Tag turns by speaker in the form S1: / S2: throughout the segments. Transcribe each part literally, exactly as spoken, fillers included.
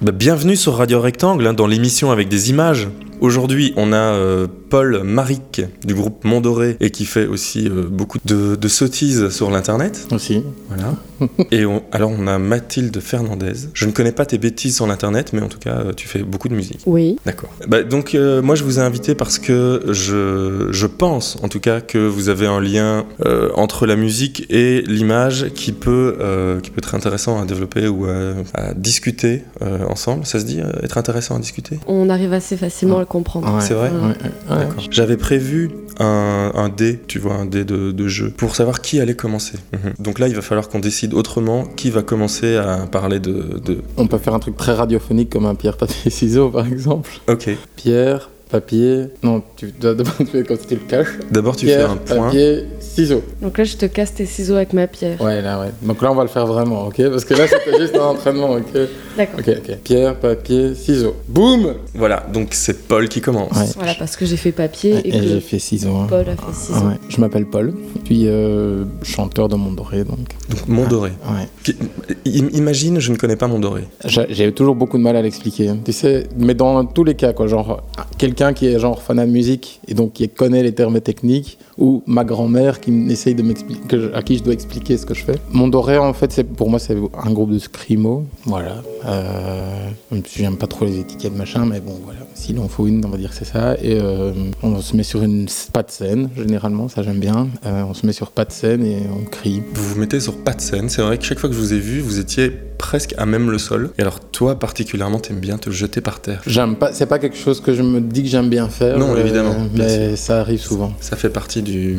S1: Bah, bienvenue sur Radio Rectangle, hein, dans l'émission avec des images. Aujourd'hui, on a euh, Paul Maric du groupe Mondoré et qui fait aussi euh, beaucoup de, de sottises sur l'internet.
S2: Aussi.
S1: Voilà. Et on, alors, on a Mathilde Fernandez. Je ne connais pas tes bêtises sur l'internet, mais en tout cas, tu fais beaucoup de musique.
S3: Oui.
S1: D'accord. Bah, donc, euh, moi, je vous ai invité parce que je, je pense, en tout cas, que vous avez un lien euh, entre la musique et l'image qui peut, euh, qui peut être intéressant à développer ou à, à discuter euh, ensemble. Ça se dit, euh, être intéressant à discuter ?
S3: On arrive assez facilement à le comprendre.
S1: Ouais. C'est vrai ?
S2: Ouais, ouais, ouais.
S1: D'accord. J'avais prévu un, un dé, tu vois, un dé de, de jeu, pour savoir qui allait commencer. Mmh. Donc là, il va falloir qu'on décide autrement qui va commencer à parler de... de...
S2: On peut faire un truc très radiophonique comme un pierre, papier, ciseaux, par exemple.
S1: Ok.
S2: Pierre, papier... Non, tu dois d'abord tu fais comme si tu le caches.
S1: D'abord, tu
S2: pierre,
S1: fais un point.
S2: papier, ciseaux.
S3: Donc là, je te casse tes ciseaux avec ma pierre.
S2: Ouais, là, ouais. Donc là, on va le faire vraiment, ok ? Parce que là, c'était juste un entraînement, ok ?
S3: D'accord.
S2: Ok, ok. Pierre, papier, ciseaux. Boum !
S1: Voilà, donc c'est Paul qui commence.
S2: Ouais.
S3: Voilà, parce que j'ai fait papier et,
S2: Et,
S3: que
S2: j'ai fait ciseaux. Hein.
S3: Paul a fait ciseaux.
S2: Ah ouais. Je m'appelle Paul, puis euh, chanteur de Mondoré, donc.
S1: Donc Mondoré.
S2: Ah, ouais.
S1: Qui- Imagine, je ne connais pas Mondoré.
S2: J'ai, j'ai toujours beaucoup de mal à l'expliquer, tu sais, mais dans tous les cas, quoi, genre, quelqu'un qui est genre fanat de musique et donc qui connaît les termes techniques, ou ma grand-mère qui essaye de m'expliquer, que je- à qui je dois expliquer ce que je fais. Mondoré, en fait, c'est, pour moi, c'est un groupe de scrimo, voilà. Euh, même si j'aime pas trop les étiquettes, machin, mais bon, voilà. S'il en faut une, on va dire que c'est ça. Et euh, on se met sur une pas de scène, généralement, ça j'aime bien. Euh, on se met sur pas de scène et on crie.
S1: Vous vous mettez sur pas de scène. C'est vrai que chaque fois que je vous ai vu, vous étiez presque à même le sol. Et alors toi, particulièrement, t'aimes bien te jeter par terre.
S2: J'aime pas, c'est pas quelque chose que je me dis que j'aime bien faire.
S1: Non,
S2: euh,
S1: évidemment, bien
S2: mais ça arrive souvent.
S1: Ça fait partie du...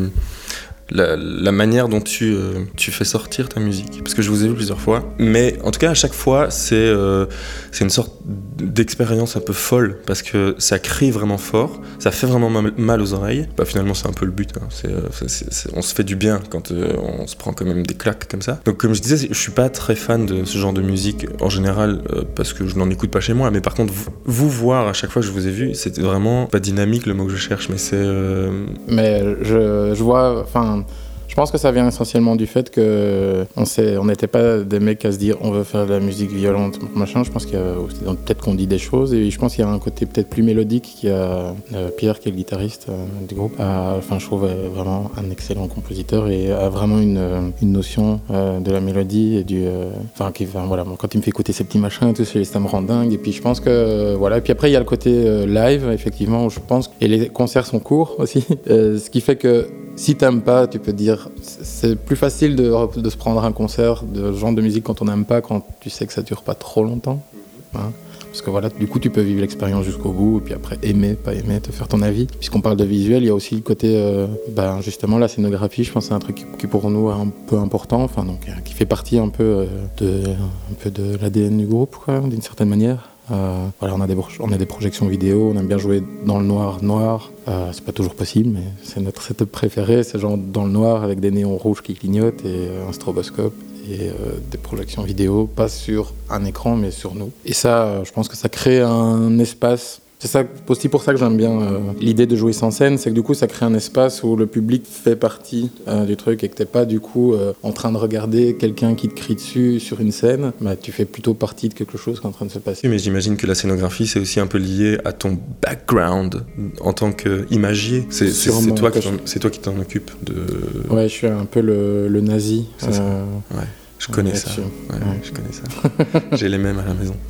S1: La, la manière dont tu, euh, tu fais sortir ta musique. Parce que je vous ai vu plusieurs fois. Mais en tout cas, à chaque fois, c'est, euh, c'est une sorte d'expérience un peu folle. Parce que ça crie vraiment fort. Ça fait vraiment mal, mal aux oreilles. Bah, finalement, c'est un peu le but. Hein. C'est, euh, c'est, c'est, on se fait du bien quand euh, on se prend quand même des claques comme ça. Donc, comme je disais, je suis pas très fan de ce genre de musique en général. Euh, parce que je n'en écoute pas chez moi. Mais par contre, vous, vous voir à chaque fois que je vous ai vu, c'était vraiment pas dynamique le mot que je cherche. Mais c'est... Euh...
S2: Mais je, je vois... Enfin, je pense que ça vient essentiellement du fait que on s'est, on n'était pas des mecs à se dire on veut faire de la musique violente, machin. Je pense qu'il y a peut-être qu'on dit des choses et je pense qu'il y a un côté peut-être plus mélodique. Qu'il y a euh, Pierre qui est le guitariste euh, du groupe. A, enfin, je trouve euh, vraiment un excellent compositeur et a vraiment une, une notion euh, de la mélodie et du. Euh, enfin, qui, enfin, voilà, quand il me fait écouter ces petits machins, tout ça, ça me rend dingue. Et puis je pense que euh, voilà. Et puis après il y a le côté euh, live, effectivement, où je pense et les concerts sont courts aussi, euh, ce qui fait que si t'aimes pas, tu peux dire, c'est plus facile de, de se prendre un concert de ce genre de musique quand on n'aime pas, quand tu sais que ça dure pas trop longtemps. Hein. Parce que voilà, du coup, tu peux vivre l'expérience jusqu'au bout, et puis après, aimer, pas aimer, te faire ton avis. Puisqu'on parle de visuel, il y a aussi le côté, euh, ben, justement, la scénographie, je pense que c'est un truc qui, pour nous, est un peu important, enfin, donc, qui fait partie un peu, euh, de, un peu de l'A D N du groupe, quoi, d'une certaine manière. Euh, voilà, on a, des, on a des projections vidéo, on aime bien jouer dans le noir, noir. Euh, c'est pas toujours possible, mais c'est notre setup préféré, c'est genre dans le noir avec des néons rouges qui clignotent et euh, un stroboscope et euh, des projections vidéo, pas sur un écran, mais sur nous. Et ça, euh, je pense que ça crée un espace. C'est ça, aussi pour ça que j'aime bien euh, l'idée de jouer sans scène, c'est que du coup ça crée un espace où le public fait partie euh, du truc et que t'es pas du coup euh, en train de regarder quelqu'un qui te crie dessus sur une scène, bah, tu fais plutôt partie de quelque chose qui est en train de se passer.
S1: Oui, mais j'imagine que la scénographie c'est aussi un peu lié à ton background en tant qu'imagier. C'est, c'est, c'est, toi, qui t'en, c'est toi qui t'en occupes de...
S2: Ouais, je suis un peu le, le nazi.
S1: C'est ça.
S2: Euh,
S1: ouais, je connais ouais, ça. Ouais, ouais. Je connais ça. J'ai les mêmes à la maison.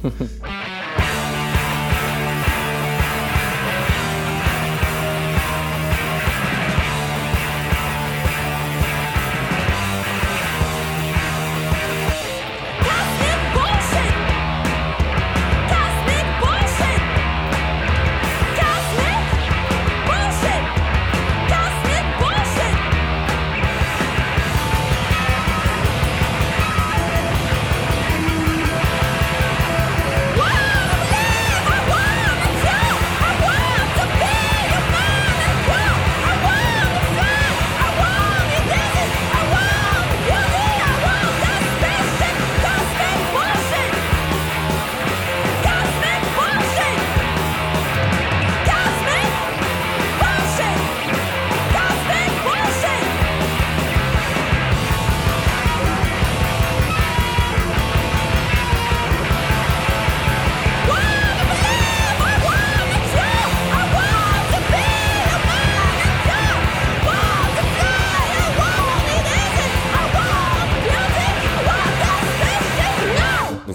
S4: Whoa!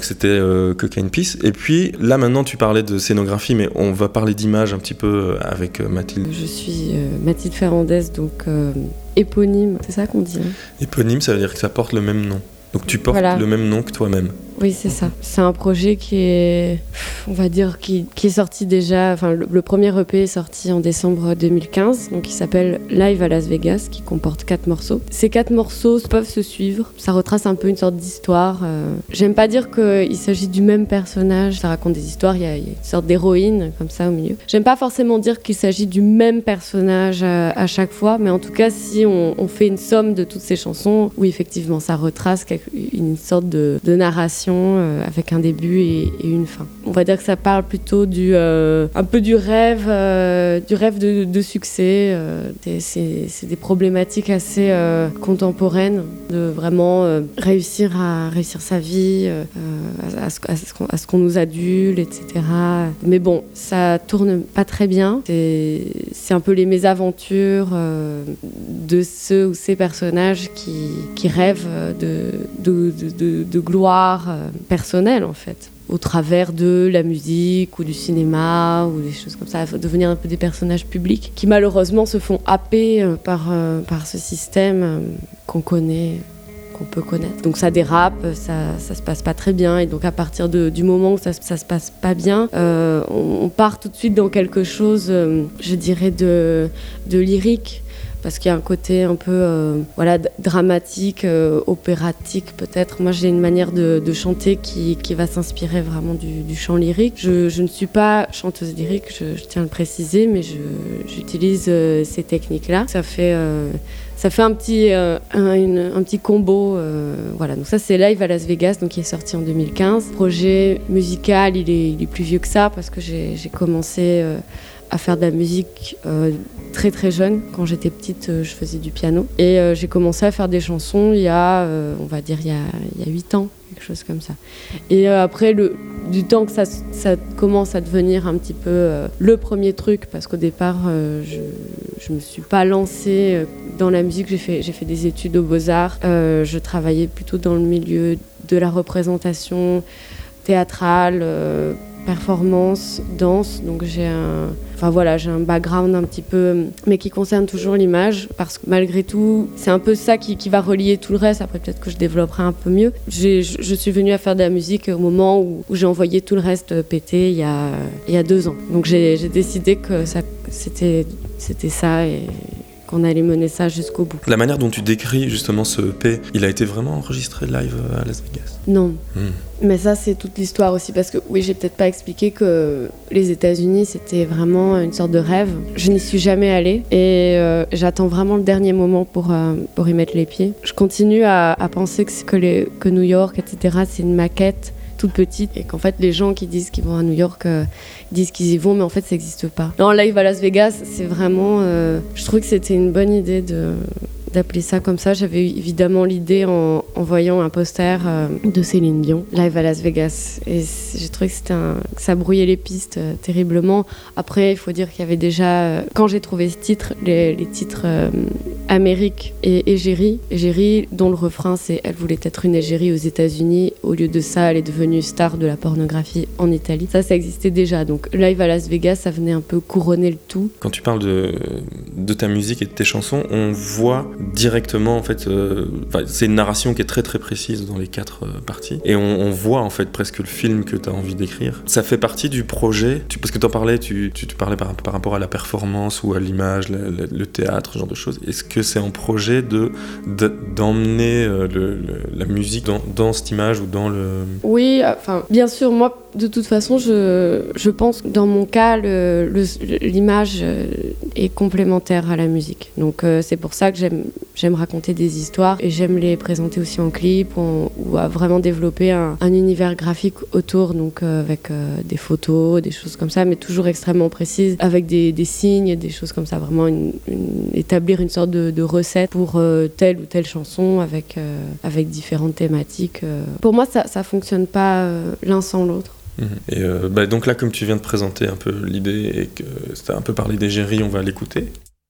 S1: c'était euh, Cocaine Peace. Et puis là maintenant tu parlais de scénographie, mais on va parler d'image un petit peu avec euh, Mathilde.
S3: Je suis euh, Mathilde Ferrandez, donc euh, éponyme, c'est ça qu'on dit, hein.
S1: Éponyme, ça veut dire que ça porte le même nom. Donc tu portes
S3: Voilà.
S1: le même nom que toi-même.
S3: Oui, c'est ça. C'est un projet qui est, on va dire, qui, qui est sorti déjà. Enfin, le, le premier E P est sorti en décembre deux mille quinze, donc il s'appelle Live à Las Vegas, qui comporte quatre morceaux. Ces quatre morceaux peuvent se suivre. Ça retrace un peu une sorte d'histoire. Euh, j'aime pas dire qu'il s'agit du même personnage. Ça raconte des histoires. Il y a, il y a une sorte d'héroïne comme ça au milieu. J'aime pas forcément dire qu'il s'agit du même personnage à, à chaque fois, mais en tout cas, si on, on fait une somme de toutes ces chansons, oui, effectivement, ça retrace quelque, une sorte de, de narration. Euh, avec un début et, et une fin. On va dire que ça parle plutôt du, euh, un peu du rêve, euh, du rêve de, de succès. Euh, c'est, c'est des problématiques assez euh, contemporaines, de vraiment euh, réussir à réussir sa vie, euh, à, à, ce, à, ce qu'on, à ce qu'on nous adule, et cetera. Mais bon, ça tourne pas très bien. C'est, c'est un peu les mésaventures euh, de ceux ou ces personnages qui, qui rêvent de, de, de, de, de gloire personnelle en fait, au travers de la musique ou du cinéma ou des choses comme ça, devenir un peu des personnages publics qui malheureusement se font happer par, euh, par ce système euh, qu'on connaît, qu'on peut connaître. Donc ça dérape, ça, ça se passe pas très bien et donc à partir de, du moment où ça, ça se passe pas bien, euh, on, on part tout de suite dans quelque chose, euh, je dirais, de, de lyrique. Parce qu'il y a un côté un peu euh, voilà, d- dramatique, euh, opératique peut-être. Moi, j'ai une manière de, de chanter qui, qui va s'inspirer vraiment du, du chant lyrique. Je, je ne suis pas chanteuse lyrique, je, je tiens à le préciser, mais je, j'utilise euh, ces techniques-là. Ça fait, euh, ça fait un, petit, euh, un, une, un petit combo. Euh, voilà. Donc ça, c'est Live à Las Vegas, donc, qui est sorti en deux mille quinze. Projet musical, il est, il est plus vieux que ça parce que j'ai, j'ai commencé... Euh, à faire de la musique euh, très très jeune. Quand j'étais petite, euh, je faisais du piano. Et euh, j'ai commencé à faire des chansons il y a, euh, on va dire, il y a, il y a huit ans, quelque chose comme ça. Et euh, après, le, du temps que ça, ça commence à devenir un petit peu euh, le premier truc, parce qu'au départ, euh, je ne me suis pas lancée dans la musique. J'ai fait, j'ai fait des études aux Beaux-Arts. Euh, je travaillais plutôt dans le milieu de la représentation théâtrale, euh, performance, danse, donc j'ai un, enfin voilà, j'ai un background un petit peu, mais qui concerne toujours l'image, parce que malgré tout, c'est un peu ça qui, qui va relier tout le reste. Après, peut-être que je développerai un peu mieux. J'ai, je, je suis venue à faire de la musique au moment où, où j'ai envoyé tout le reste péter il y a, il y a deux ans. Donc j'ai, j'ai décidé que ça, c'était, c'était ça et qu'on allait mener ça jusqu'au bout.
S1: La manière dont tu décris justement ce E P, il a été vraiment enregistré live à Las Vegas?
S3: Non.
S1: Mmh.
S3: Mais ça, c'est toute l'histoire aussi, parce que oui, j'ai peut-être pas expliqué que les États-Unis, c'était vraiment une sorte de rêve. Je n'y suis jamais allée et euh, j'attends vraiment le dernier moment pour, euh, pour y mettre les pieds. Je continue à, à penser que, c'est que, les, que New York, et cetera, c'est une maquette toute petite et qu'en fait les gens qui disent qu'ils vont à New York euh, disent qu'ils y vont, mais en fait ça n'existe pas. Non, Live à Las Vegas, c'est vraiment, euh, je trouvais que c'était une bonne idée de d'appeler ça comme ça. J'avais eu évidemment l'idée en, en voyant un poster euh, de Céline Dion, Live à Las Vegas, et j'ai trouvé que, c'était un, que ça brouillait les pistes euh, terriblement. Après, il faut dire qu'il y avait déjà, euh, quand j'ai trouvé ce titre, les, les titres euh, Amérique et Égérie, Égérie dont le refrain c'est « Elle voulait être une égérie aux États-Unis, au lieu de ça, elle est devenue star de la pornographie en Italie ». Ça, ça existait déjà, donc Live à Las Vegas, ça venait un peu couronner le tout.
S1: Quand tu parles de, de ta musique et de tes chansons, on voit directement, en fait, euh, c'est une narration qui est très très précise dans les quatre euh, parties, et on, on voit en fait presque le film que tu as envie d'écrire. Ça fait partie du projet, tu, parce que tu en parlais, tu, tu, tu parlais par, par rapport à la performance ou à l'image, le, le, le théâtre, ce genre de choses. Est-ce que c'est en projet de, de, d'emmener euh, le, le, la musique dans, dans cette image ou dans le...
S3: Oui, enfin, bien sûr, moi, de toute façon, je, je pense que dans mon cas, le, le, l'image est complémentaire à la musique. Donc euh, c'est pour ça que j'aime, j'aime raconter des histoires et j'aime les présenter aussi en clip ou, en, ou à vraiment développer un, un univers graphique autour, donc euh, avec euh, des photos, des choses comme ça, mais toujours extrêmement précises, avec des, des signes, des choses comme ça, vraiment une, une, établir une sorte de, de recette pour euh, telle ou telle chanson avec, euh, avec différentes thématiques. Euh. Pour moi, ça ne fonctionne pas euh, l'un sans l'autre.
S1: Et euh, bah donc là, comme tu viens de présenter un peu l'idée et que c'était un peu parlé d'Égérie, on va l'écouter.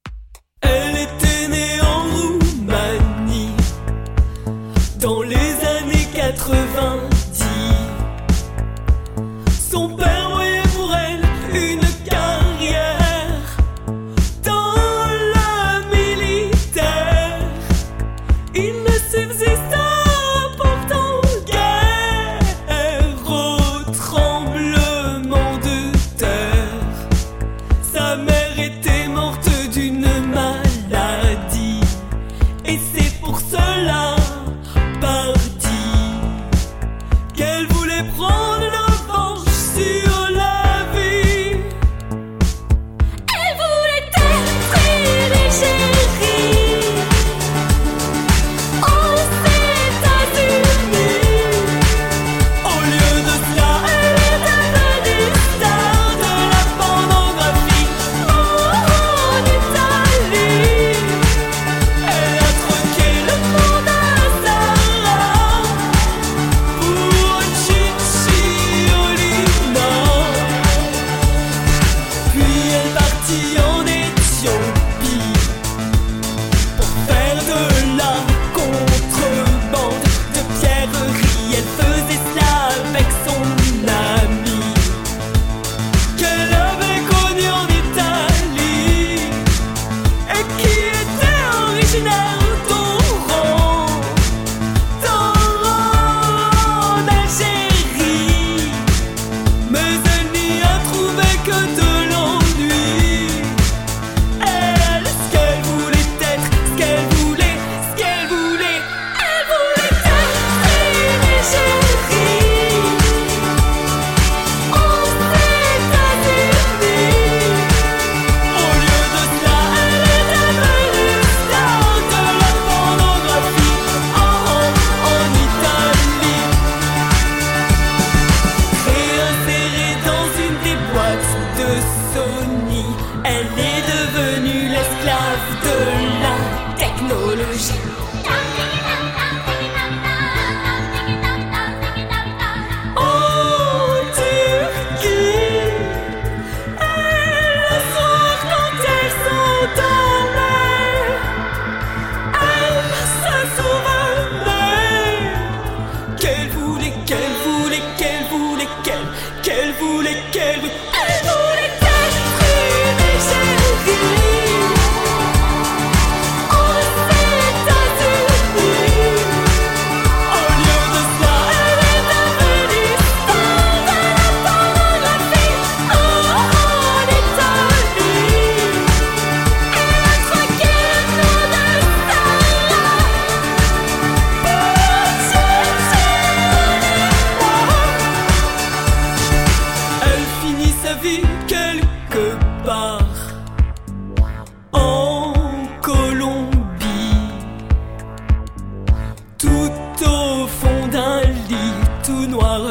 S4: Elle était née en Roumanie dans les années quatre-vingt-dix.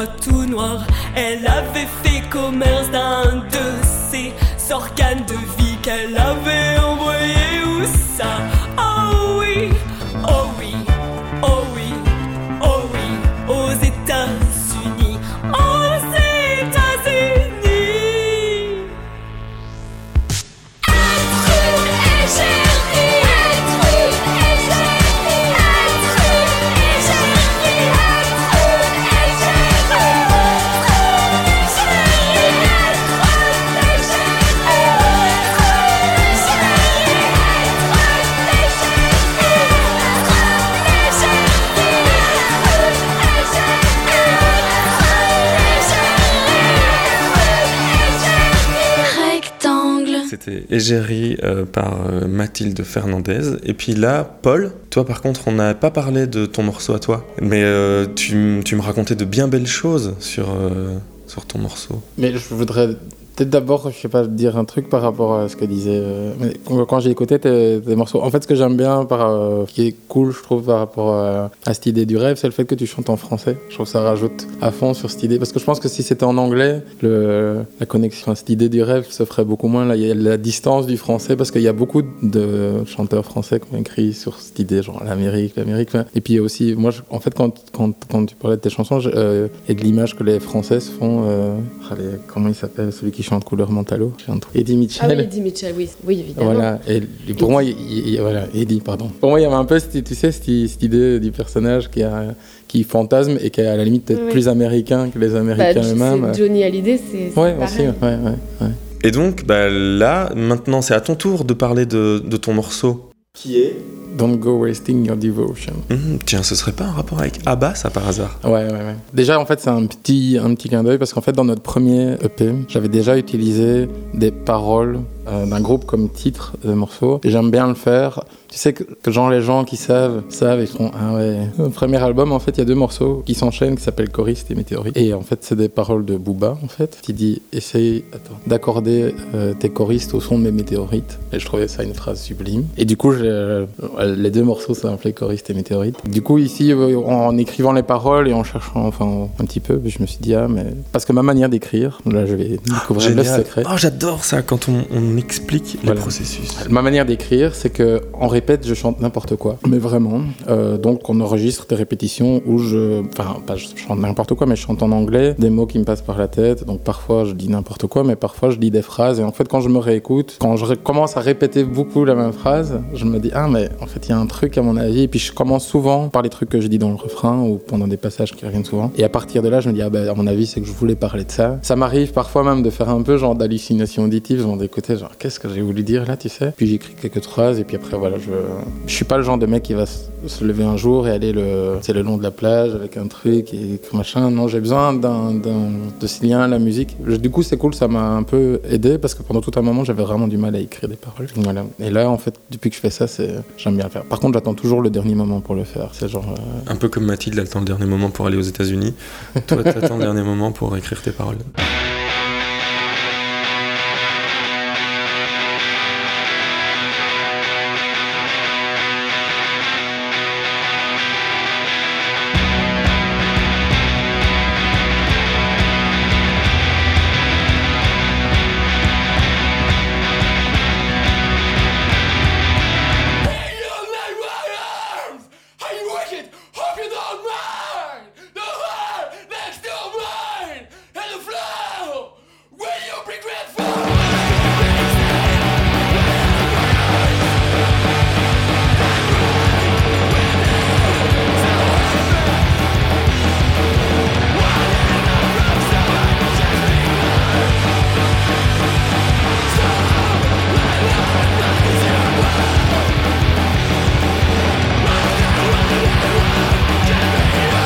S4: tout noir. Elle avait fait commerce d'un de ses organes de vie qu'elle avait envoyé où ça? Oh oui, oh oui, oh oui, oh oui, aux États-Unis, aux États-Unis.
S1: C'était Égérie euh, par euh, Mathilde Fernandez. Et puis là, Paul, toi par contre, on n'a pas parlé de ton morceau à toi, mais euh, tu, tu me racontais de bien belles choses sur, euh, sur ton morceau.
S2: Mais je voudrais peut-être d'abord, je sais pas, dire un truc par rapport à ce que disait. Euh, quand, quand j'ai écouté tes, tes morceaux, en fait, ce que j'aime bien, par, euh, qui est cool, je trouve, par rapport à, à cette idée du rêve, c'est le fait que tu chantes en français. Je trouve que ça rajoute à fond sur cette idée. Parce que je pense que si c'était en anglais, le, la connexion, cette idée du rêve se ferait beaucoup moins. Là, il y a la distance du français, parce qu'il y a beaucoup de chanteurs français qui ont écrit sur cette idée, genre l'Amérique, l'Amérique. Et puis aussi, moi, je, en fait, quand, quand, quand tu parlais de tes chansons, je, euh, et de l'image que les Français se font, euh, allez, comment il s'appelle, celui qui chante Couleur Mentalo, Eddie Mitchell.
S3: Ah oui, Eddie Mitchell, oui, oui évidemment.
S2: Voilà, et pour moi, il, il, voilà, Eddie, pardon. Pour moi, il y avait un peu, cette, tu sais, cette, cette idée du personnage qui, a, qui fantasme et qui est à la limite peut-être oui. plus américain que les Américains
S3: bah,
S2: eux-mêmes.
S3: Johnny Hallyday, c'est, c'est
S2: ouais,
S3: pareil.
S2: Aussi, ouais, ouais, ouais.
S1: Et donc, bah, là, maintenant, c'est à ton tour de parler de, de ton morceau. Qui est
S2: Don't Go Wasting Your Devotion.
S1: Mmh, tiens, ce serait pas un rapport avec ABBA, ça, par hasard?
S2: Ouais, ouais, ouais. Déjà, en fait, c'est un petit, un petit clin d'œil parce qu'en fait, dans notre premier E P, j'avais déjà utilisé des paroles euh, d'un groupe comme titre de morceau. Et j'aime bien le faire. Tu sais que, que genre les gens qui savent, savent et font ah ouais. Le premier album, en fait, il y a deux morceaux qui s'enchaînent qui s'appellent Choriste et Météorite. Et en fait, c'est des paroles de Booba, en fait, qui dit essaye attends, d'accorder euh, tes choristes au son de mes météorites. Et je trouvais ça une phrase sublime. Et du coup, euh, les deux morceaux s'appelaient Choriste et Météorite. Du coup, ici, euh, en écrivant les paroles et en cherchant enfin un petit peu, je me suis dit ah mais parce que ma manière d'écrire, là, je vais découvrir le secret.
S1: Oh, j'adore ça quand on, on explique
S2: voilà.
S1: le processus.
S2: Ma manière d'écrire, c'est que en répète, je chante n'importe quoi, mais vraiment. Euh, donc, on enregistre des répétitions où je, enfin, pas je chante n'importe quoi, mais je chante en anglais, des mots qui me passent par la tête. Donc, parfois, je dis n'importe quoi, mais parfois, je dis des phrases. Et en fait, quand je me réécoute, quand je ré- commence à répéter beaucoup la même phrase, je me dis ah, mais en fait, il y a un truc à mon avis. Et puis, je commence souvent par les trucs que je dis dans le refrain ou pendant des passages qui reviennent souvent. Et à partir de là, je me dis ah, ben, à mon avis, c'est que je voulais parler de ça. Ça m'arrive parfois même de faire un peu genre d'hallucination auditive, genre d'écouter, genre qu'est-ce que j'ai voulu dire là, tu sais. Puis j'écris quelques phrases et puis après, voilà, je. Je suis pas le genre de mec qui va se lever un jour et aller le, c'est le long de la plage avec un truc et machin. Non, j'ai besoin d'un, d'un, de ce lien à la musique. Je, du coup, c'est cool, ça m'a un peu aidé parce que pendant tout un moment, j'avais vraiment du mal à écrire des paroles. Voilà. Et là, en fait, depuis que je fais ça, c'est, j'aime bien le faire. Par contre, j'attends toujours le dernier moment pour le faire. C'est genre. Euh...
S1: Un peu comme Mathilde, elle attend le dernier moment pour aller aux États-Unis. Toi, t'attends le dernier moment pour écrire tes paroles.
S5: Generate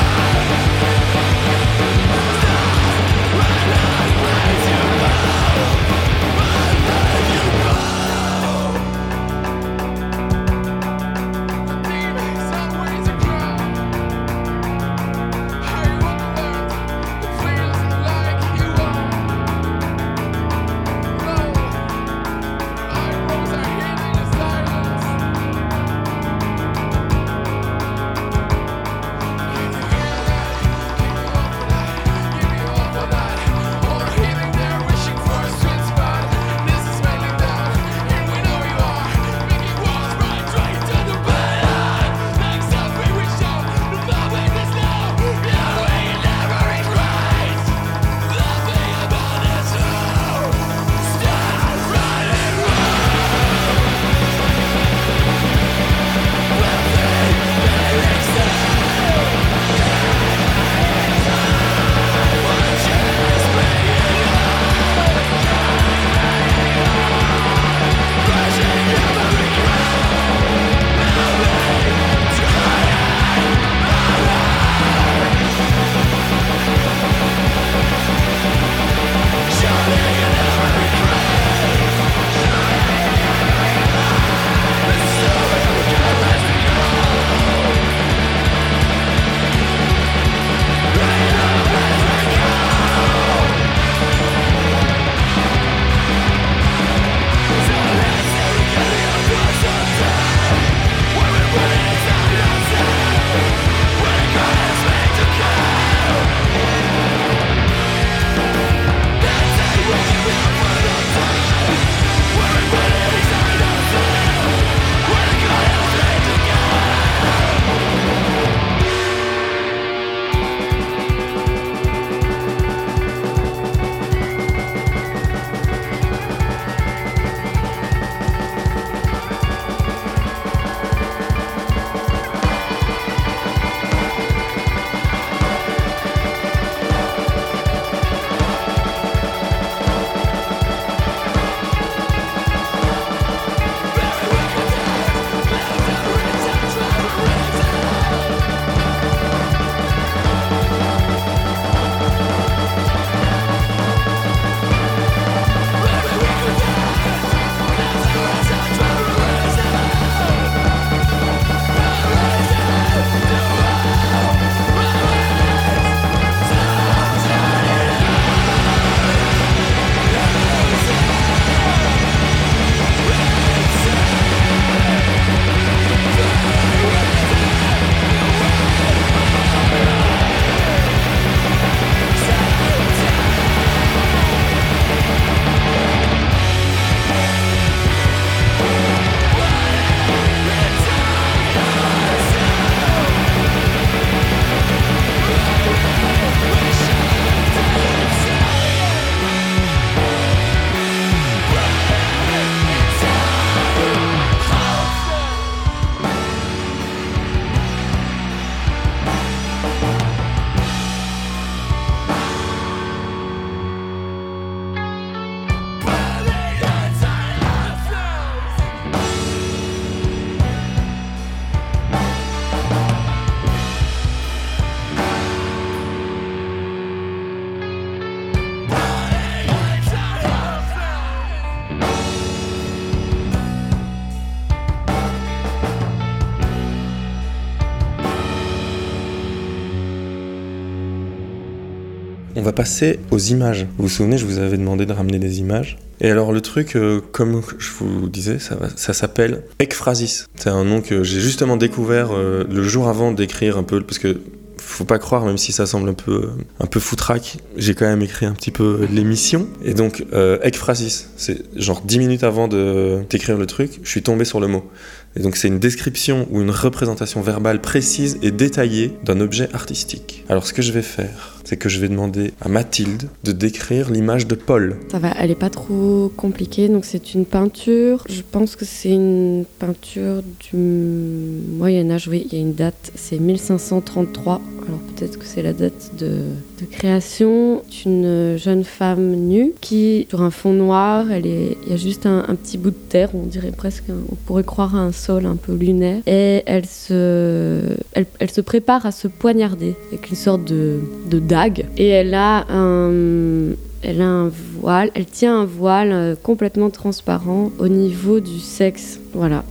S1: on va passer aux images. Vous vous souvenez, je vous avais demandé de ramener des images. Et alors le truc, euh, comme je vous disais, ça, va, ça s'appelle Ekphrasis. C'est un nom que j'ai justement découvert euh, le jour avant d'écrire un peu, parce que faut pas croire, même si ça semble un peu, un peu foutraque, j'ai quand même écrit un petit peu l'émission. Et donc, euh, Ekphrasis, c'est genre dix minutes avant de, d'écrire le truc, je suis tombé sur le mot. Et donc, c'est une description ou une représentation verbale précise et détaillée d'un objet artistique. Alors, ce que je vais faire, c'est que je vais demander à Mathilde de décrire l'image de Paul.
S3: Ça va, elle est pas trop compliquée, donc c'est une peinture. Je pense que c'est une peinture du Moyen-Âge, oui, il y a une date, c'est mille cinq cent trente-trois. Alors peut-être que c'est la date de, de création. C'est une jeune femme nue qui, sur un fond noir, elle est, il y a juste un, un petit bout de terre, on dirait presque, un, on pourrait croire à un sol un peu lunaire. Et elle se, elle, elle se prépare à se poignarder avec une sorte de, de dague. Et elle a un... Elle a un voile, elle tient un voile complètement transparent au niveau du sexe. Voilà.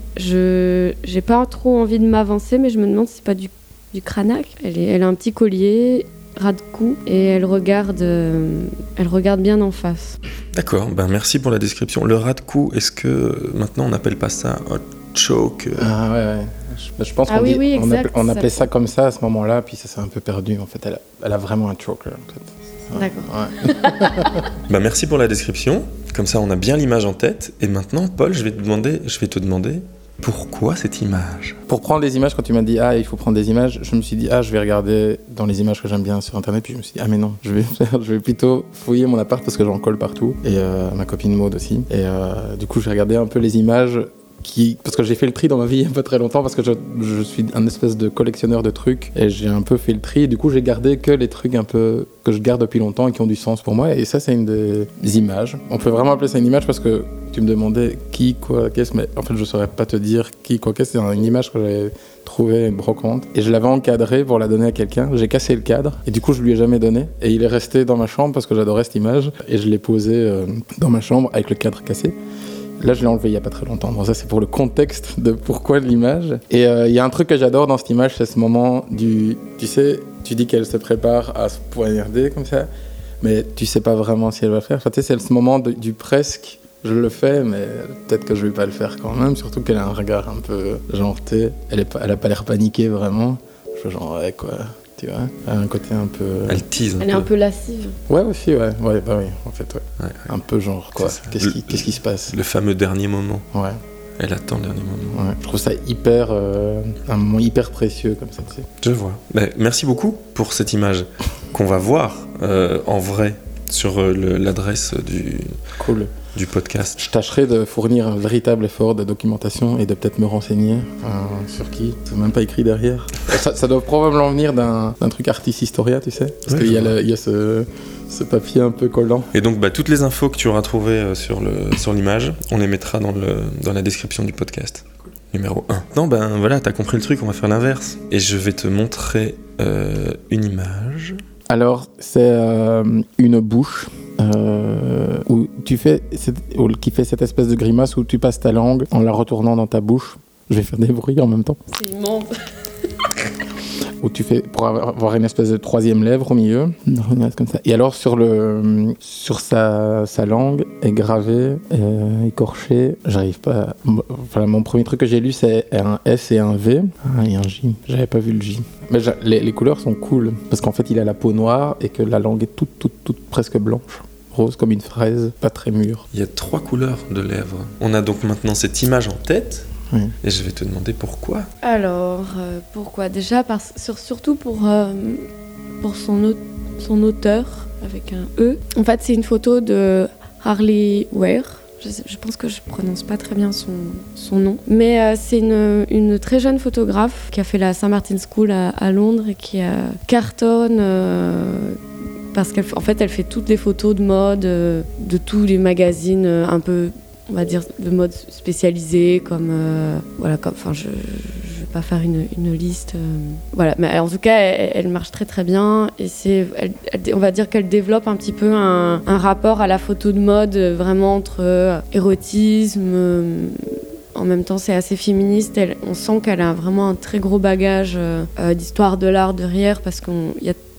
S3: Je j'ai pas trop envie de m'avancer, mais je me demande si c'est pas du, du cranac. Elle, est, elle a un petit collier, ras de cou, et elle regarde, euh, elle regarde bien en face.
S1: D'accord, ben merci pour la description. Le ras de cou, est-ce que maintenant on n'appelle pas ça un choke?
S2: Ah ouais, ouais. Je, je pense
S3: ah
S2: qu'on
S3: oui,
S2: dit,
S3: oui,
S2: on,
S3: exact,
S2: appelait, on appelait
S3: ça...
S2: ça comme ça à ce moment-là, puis ça s'est un peu perdu. En fait, elle a, elle a vraiment un choker. En fait. Ouais.
S3: D'accord.
S2: Ouais.
S1: Bah merci pour la description. Comme ça, on a bien l'image en tête. Et maintenant, Paul, je vais te demander, je vais te demander pourquoi cette image.
S2: Pour prendre des images, quand tu m'as dit ah il faut prendre des images, je me suis dit ah je vais regarder dans les images que j'aime bien sur internet. Puis je me suis dit ah mais non, je vais faire, je vais plutôt fouiller mon appart parce que j'en colle partout et euh, ma copine Maud aussi. Et euh, du coup j'ai regardé un peu les images. Qui, parce que j'ai fait le tri dans ma vie il n'y a pas très longtemps parce que je, je suis un espèce de collectionneur de trucs et j'ai un peu fait le tri et du coup j'ai gardé que les trucs un peu que je garde depuis longtemps et qui ont du sens pour moi et ça c'est une des images. On peut vraiment appeler ça une image parce que tu me demandais qui, quoi, qu'est-ce, mais en fait je ne saurais pas te dire qui, quoi, qu'est-ce. C'est une image que j'avais trouvée, une brocante et je l'avais encadrée pour la donner à quelqu'un. J'ai cassé le cadre et du coup je lui ai jamais donné et il est resté dans ma chambre parce que j'adorais cette image et je l'ai posé euh, dans ma chambre avec le cadre cassé. Là, je l'ai enlevé il n'y a pas très longtemps. Bon, ça, c'est pour le contexte de pourquoi de l'image. Et il euh, y a un truc que j'adore dans cette image, c'est ce moment du... Tu sais, tu dis qu'elle se prépare à se poignarder comme ça, mais tu sais pas vraiment si elle va le faire. Enfin, tu sais, c'est ce moment de, du presque. Je le fais, mais peut-être que je vais pas le faire quand même. Surtout qu'elle a un regard un peu gentil. Elle, est pas, elle a pas l'air paniquée, vraiment. Je fais genre, ouais, quoi... Tu vois, elle a un côté un peu...
S1: Elle tease un
S3: Elle
S1: peu.
S3: est un peu lascive.
S2: Ouais, aussi, ouais. Ouais, bah oui, en fait, ouais.
S1: Ouais, ouais.
S2: Un peu genre, quoi. Qu'est-ce qui, qu'est-ce qui se passe?
S1: Le fameux dernier moment.
S2: Ouais.
S1: Elle attend le dernier moment.
S2: Ouais. Je trouve ça hyper... Euh, un moment hyper précieux, comme ça, tu sais.
S1: Je vois. Bah, merci beaucoup pour cette image qu'on va voir euh, en vrai sur euh, le, l'adresse du...
S2: Cool.
S1: du podcast.
S2: Je tâcherai de fournir un véritable effort de documentation et de peut-être me renseigner enfin, sur qui. C'est même pas écrit derrière. ça, ça doit probablement venir d'un, d'un truc Artis Historia, tu sais. Parce ouais, qu'il y a, le, il y a ce, ce papier un peu collant.
S1: Et donc, bah, toutes les infos que tu auras trouvées euh, sur, le, sur l'image, on les mettra dans, le, dans la description du podcast. Numéro un. Non, ben voilà, t'as compris le truc, on va faire l'inverse. Et je vais te montrer euh, une image.
S2: Alors, c'est euh, une bouche euh, où tu fais cette, où, qui fait cette espèce de grimace où tu passes ta langue en la retournant dans ta bouche. Je vais faire des bruits en même temps.
S3: C'est immense.
S2: Où tu fais pour avoir une espèce de troisième lèvre au milieu, comme ça. Et alors sur le sur sa, sa langue est gravé, euh, écorché. J'arrive pas. Enfin, mon premier truc que j'ai lu c'est un S et un V. Ah, et un J. J'avais pas vu le J. Mais les, les couleurs sont cool parce qu'en fait il a la peau noire et que la langue est toute toute toute presque blanche. Rose comme une fraise, pas très mûre.
S1: Il y a trois couleurs de lèvres. On a donc maintenant cette image en tête.
S2: Oui.
S1: Et je vais te demander pourquoi.
S3: Alors, euh, pourquoi? Déjà, parce, sur, surtout pour, euh, pour son, au, son auteur, avec un E. En fait, c'est une photo de Harley Ware. Je, je pense que je prononce pas très bien son, son nom. Mais euh, c'est une, une très jeune photographe qui a fait la Saint Martin's School à, à Londres et qui euh, cartonne... Euh, parce qu'en fait, elle fait toutes les photos de mode, euh, de tous les magazines euh, un peu... on va dire de mode spécialisé comme euh, voilà comme enfin je je vais pas faire une une liste euh, voilà mais en tout cas elle, elle marche très très bien et c'est elle, elle, on va dire qu'elle développe un petit peu un un rapport à la photo de mode vraiment entre euh, érotisme euh, en même temps, c'est assez féministe. Elle, on sent qu'elle a vraiment un très gros bagage euh, d'histoire de l'art derrière parce qu'il y a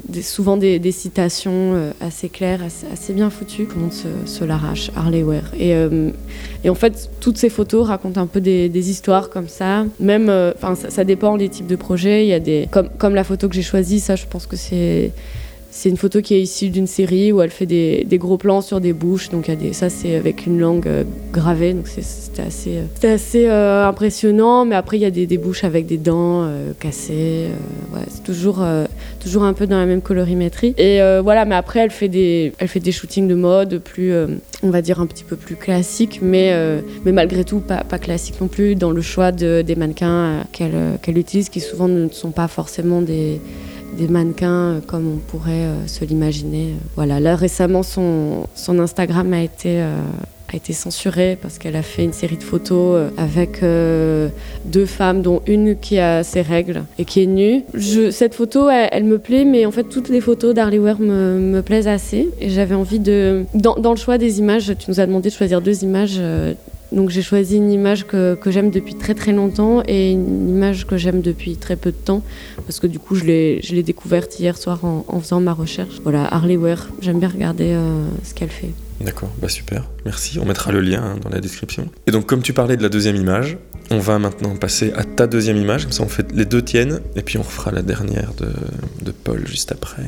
S3: des, souvent des, des citations euh, assez claires, assez, assez bien foutues. Tout le monde se, se l'arrache, Harley Wear. Et, euh, et en fait, toutes ces photos racontent un peu des, des histoires comme ça. Même, enfin, euh, ça, ça dépend des types de projets. Il y a des, comme, comme la photo que j'ai choisie, ça, je pense que c'est C'est une photo qui est issue d'une série où elle fait des, des gros plans sur des bouches. Donc, il y a des, ça, c'est avec une langue euh, gravée. Donc, c'est, c'était assez, euh, c'était assez euh, impressionnant. Mais après, il y a des, des bouches avec des dents euh, cassées. Euh, ouais, c'est toujours, euh, toujours un peu dans la même colorimétrie. Et euh, voilà, mais après, elle fait des, elle fait des shootings de mode plus, euh, on va dire, un petit peu plus classiques. Mais, euh, mais malgré tout, pas, pas classiques non plus dans le choix de, des mannequins euh, qu'elle, euh, qu'elle utilise, qui souvent ne sont pas forcément des... des mannequins comme on pourrait euh, se l'imaginer. Voilà, là récemment son, son Instagram a été, euh, a été censuré parce qu'elle a fait une série de photos euh, avec euh, deux femmes dont une qui a ses règles et qui est nue. Je, cette photo elle, elle me plaît, mais en fait toutes les photos d'Harley Wear me, me plaisent assez et j'avais envie de... Dans, dans le choix des images, tu nous as demandé de choisir deux images. Euh, Donc j'ai choisi une image que, que j'aime depuis très très longtemps et une image que j'aime depuis très peu de temps parce que du coup je l'ai, je l'ai découverte hier soir en, en faisant ma recherche. Voilà, Harley Wear, j'aime bien regarder euh, ce qu'elle fait.
S1: D'accord, bah super, merci, on mettra le lien hein, dans la description. Et donc comme tu parlais de la deuxième image, on va maintenant passer à ta deuxième image, comme ça on fait les deux tiennes et puis on refera la dernière de, de Paul juste après.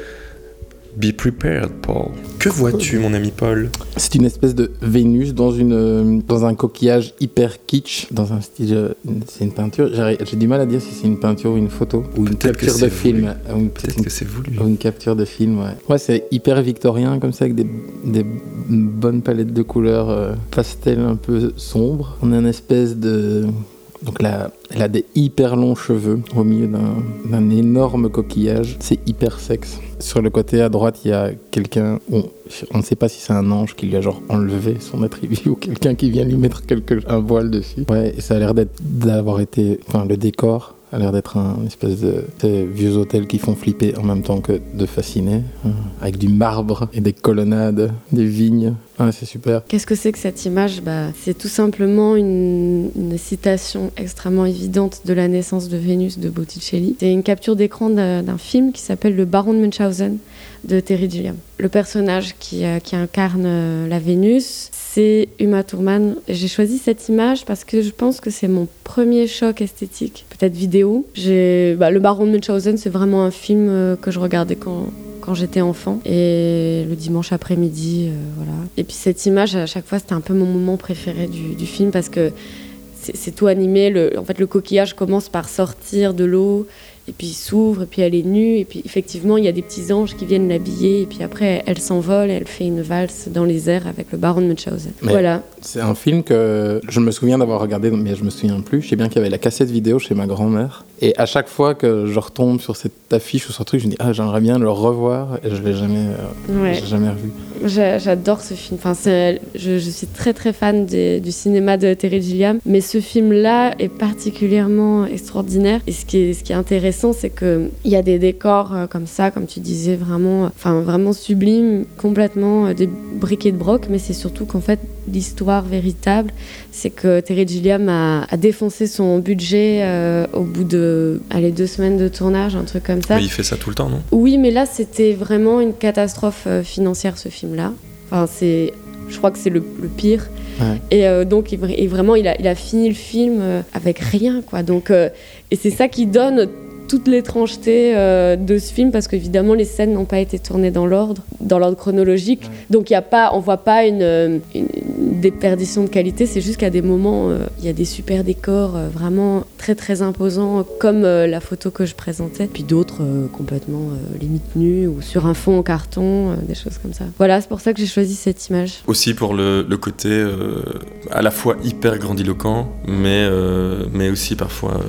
S1: Be prepared, Paul. Que vois-tu, mon ami Paul ?
S2: C'est une espèce de Vénus dans, une, dans un coquillage hyper kitsch, dans un style... C'est une peinture. J'ai, j'ai du mal à dire si c'est une peinture ou une photo, ou une
S1: Peut-être
S2: capture de film. Ou une,
S1: Peut-être
S2: une,
S1: que c'est voulu.
S2: Ou une capture de film, ouais. Ouais, c'est hyper victorien, comme ça, avec des, des bonnes palettes de couleurs euh, pastel un peu sombres. On a une espèce de... Donc là, elle a des hyper longs cheveux au milieu d'un, d'un énorme coquillage. C'est hyper sexe. Sur le côté à droite, il y a quelqu'un, on, on ne sait pas si c'est un ange qui lui a genre enlevé son attribut ou quelqu'un qui vient lui mettre quelque, un voile dessus. Ouais, et ça a l'air d'être, d'avoir été... Enfin, le décor a l'air d'être un espèce de ces vieux hôtels qui font flipper en même temps que de fasciner, hein, avec du marbre et des colonnades, des vignes. Ah, c'est super.
S3: Qu'est-ce que c'est que cette image ? Bah, c'est tout simplement une, une citation extrêmement évidente de la naissance de Vénus de Botticelli. C'est une capture d'écran d'un, d'un film qui s'appelle Le Baron de Munchausen de Terry Gilliam. Le personnage qui, euh, qui incarne euh, la Vénus, c'est Uma Thurman. J'ai choisi cette image parce que je pense que c'est mon premier choc esthétique, peut-être vidéo. J'ai, bah, Le Baron de Munchausen, c'est vraiment un film euh, que je regardais quand... quand j'étais enfant et le dimanche après-midi, euh, voilà. Et puis cette image, à chaque fois, c'était un peu mon moment préféré du, du film parce que c'est, c'est tout animé. Le, en fait, le coquillage commence par sortir de l'eau et puis il s'ouvre et puis elle est nue et puis effectivement, il y a des petits anges qui viennent l'habiller et puis après, elle s'envole et elle fait une valse dans les airs avec le baron de Munchausen.
S2: Mais
S3: voilà.
S2: C'est un film que je me souviens d'avoir regardé, mais je me souviens plus. Je sais bien qu'il y avait la cassette vidéo chez ma grand-mère. Et à chaque fois que je retombe sur cette affiche ou sur ce truc, je me dis « Ah, j'aimerais bien le revoir » et je ne l'ai jamais, euh,
S3: ouais.
S2: j'ai jamais revu.
S3: J'a, j'adore ce film. Enfin, c'est, je, je suis très très fan des, du cinéma de Terry Gilliam, mais ce film-là est particulièrement extraordinaire. Et ce qui est, ce qui est intéressant, c'est qu'il y a des décors euh, comme ça, comme tu disais, vraiment, enfin, vraiment sublimes, complètement euh, des briquets de broc, mais c'est surtout qu'en fait, l'histoire véritable, c'est que Terry Gilliam a, a défoncé son budget euh, au bout de allez, deux semaines de tournage, un truc comme ça.
S1: Mais il fait ça tout le temps, non ?
S3: Oui, mais là, c'était vraiment une catastrophe euh, financière, ce film-là. Enfin, c'est, je crois que c'est le, le pire.
S2: Ouais.
S3: Et euh, donc, il, et vraiment, il a, il a fini le film euh, avec rien, quoi. Donc, euh, et c'est ça qui donne toute l'étrangeté euh, de ce film, parce qu'évidemment les scènes n'ont pas été tournées dans l'ordre, dans l'ordre chronologique, ouais. Donc y a pas, on voit pas une, une, une déperdition de qualité, c'est juste qu'à des moments il euh, y a des super décors euh, vraiment très très imposants, comme euh, la photo que je présentais, puis d'autres euh, complètement euh, limite nus ou sur un fond en carton, euh, des choses comme ça. Voilà, c'est pour ça que j'ai choisi cette image.
S1: Aussi pour le, le côté euh, à la fois hyper grandiloquent, mais, euh, mais aussi parfois... Euh,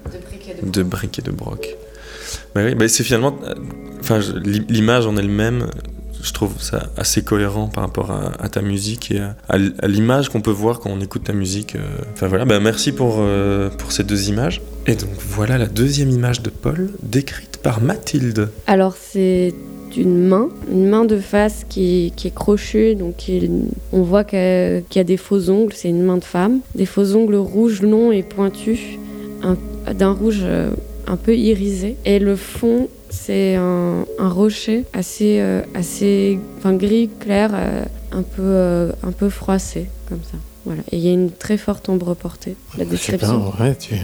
S1: de briques et de broc. Mais oui, bah c'est finalement, enfin, je, l'image en elle-même, je trouve ça assez cohérent par rapport à, à ta musique et à, à, à l'image qu'on peut voir quand on écoute ta musique. Enfin voilà, bah merci pour, euh, pour ces deux images. Et donc voilà la deuxième image de Paul, décrite par Mathilde.
S3: Alors c'est une main, une main de face qui, qui est crochue, donc qui, on voit qu'il y a des faux ongles, c'est une main de femme, des faux ongles rouges longs et pointus, un d'un rouge un peu irisé. Et le fond, c'est un, un rocher assez, euh, assez enfin, gris, clair, euh, un, peu, euh, un peu froissé, comme ça. Voilà. Et il y a une très forte ombre portée. La description.
S2: Je sais pas, ouais, tu... Euh...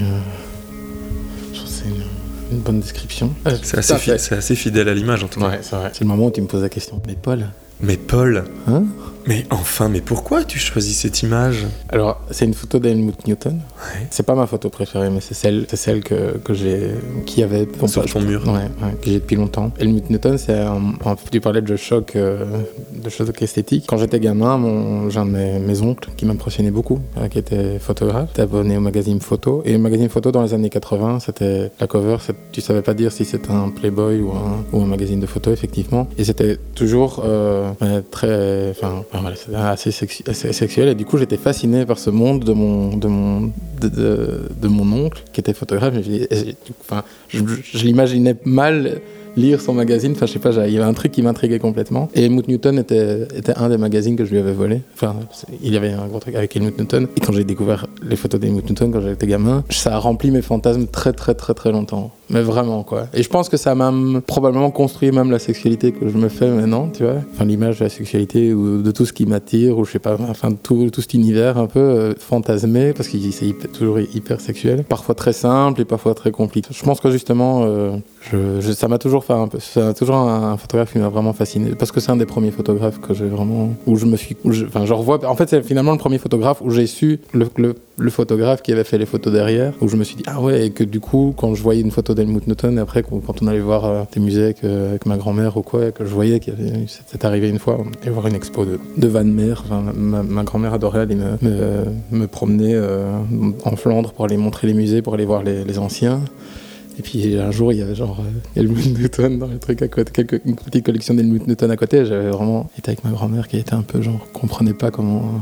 S2: Je trouve que c'est une, une bonne description.
S1: Euh, c'est, assez fi- c'est assez fidèle à l'image, en tout cas.
S2: Ouais, c'est vrai. C'est le moment où tu me poses la question. Mais Paul
S1: Mais Paul
S2: Hein
S1: Mais enfin, mais pourquoi tu choisis cette image ?
S2: Alors, c'est une photo d'Helmut Newton.
S1: Ouais.
S2: C'est pas ma photo préférée, mais c'est celle, c'est celle que, que j'ai, qui avait
S1: sur ton mur.
S2: Ouais, ouais, que j'ai depuis longtemps. Helmut Newton, c'est un, un tu parlais de choc, euh, de choc esthétique. Quand j'étais gamin, mon, j'ai un de mes, mes oncles qui m'impressionnait beaucoup, euh, qui était photographe, était abonné au magazine Photo. Et le magazine Photo dans les années quatre-vingts, c'était la cover, c'est, tu savais pas dire si c'était un Playboy ou un, ou un magazine de photo, effectivement. Et c'était toujours euh, très, enfin, voilà, c'était assez, sexu- assez sexuel. Et du coup, j'étais fasciné par ce monde de mon, de mon, de, de, de mon oncle qui était photographe. Et je, et, enfin, je, je l'imaginais mal lire son magazine, enfin je sais pas, il y avait un truc qui m'intriguait complètement. Et Helmut Newton était, était un des magazines que je lui avais volé. Enfin, il y avait un gros truc avec Helmut Newton. Et quand j'ai découvert les photos d'Helmut Newton quand j'étais gamin, ça a rempli mes fantasmes très très très très longtemps. Mais vraiment quoi. Et je pense que ça m'a m- probablement construit même la sexualité que je me fais maintenant, tu vois. Enfin l'image de la sexualité ou de tout ce qui m'attire ou je sais pas, enfin tout, tout cet univers un peu euh, fantasmé parce qu'il c'est hyper, toujours hyper sexuel. Parfois très simple et parfois très compliqué. Je pense que justement, euh, je, je, ça m'a toujours fait un peu, c'est toujours un, un photographe qui m'a vraiment fasciné parce que c'est un des premiers photographes que j'ai vraiment, où je me suis, où je, enfin je revois, en fait c'est finalement le premier photographe où j'ai su le, le le photographe qui avait fait les photos derrière, où je me suis dit ah ouais, et que du coup quand je voyais une photo d'Helmut Newton et après quand on allait voir euh, des musées avec, euh, avec ma grand-mère ou quoi, et que je voyais qu'il y avait, c'était arrivé une fois et voir une expo de, de Van Meer, enfin, ma, ma grand-mère adorait aller me, me, me promener euh, en Flandre pour aller montrer les musées, pour aller voir les, les anciens. Et puis un jour, il y avait genre euh, Helmut Newton dans les trucs à côté, quelques, une petite collection d'Helmut Newton à côté. J'avais vraiment été avec ma grand-mère qui était un peu genre, comprenait pas comment. Euh,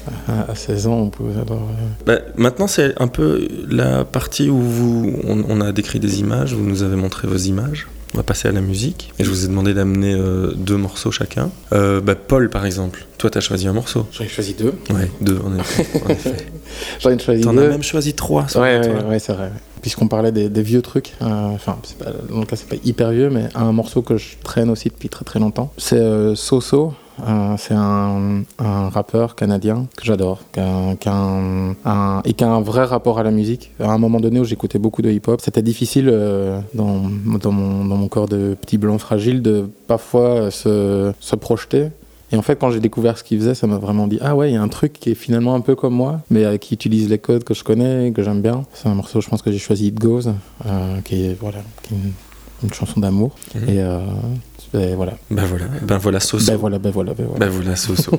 S2: À seize ans, on pouvait avoir...
S1: Bah, maintenant, c'est un peu la partie où vous, on, on a décrit des images, vous nous avez montré vos images. On va passer à la musique. Et je vous ai demandé d'amener euh, deux morceaux chacun. Euh, bah, Paul, par exemple, toi, t'as choisi un morceau.
S2: J'en ai choisi deux.
S1: Ouais, deux, en effet. En effet.
S2: J'en ai choisi
S1: T'en
S2: deux.
S1: T'en as même choisi trois.
S2: Ouais, ouais, ouais, c'est vrai. Puisqu'on parlait des, des vieux trucs, enfin, euh, dans le cas, c'est pas hyper vieux, mais un morceau que je traîne aussi depuis très très longtemps. C'est euh, So So. Euh, c'est un, un rappeur canadien que j'adore, qui a, qui a un, un, et qui a un vrai rapport à la musique. À un moment donné où j'écoutais beaucoup de hip-hop, c'était difficile euh, dans, dans, mon, dans mon corps de petit blanc fragile de parfois se, se projeter. Et en fait, quand j'ai découvert ce qu'il faisait, ça m'a vraiment dit « Ah ouais, il y a un truc qui est finalement un peu comme moi, mais euh, qui utilise les codes que je connais et que j'aime bien. » C'est un morceau, je pense que j'ai choisi « It Goes euh, », qui est, voilà, qui est une, une chanson d'amour. Mmh. Et... Euh, Ben voilà.
S1: Ben voilà, ben voilà So-So.
S2: Ben voilà, ben voilà, ben voilà.
S1: Ben voilà So-So.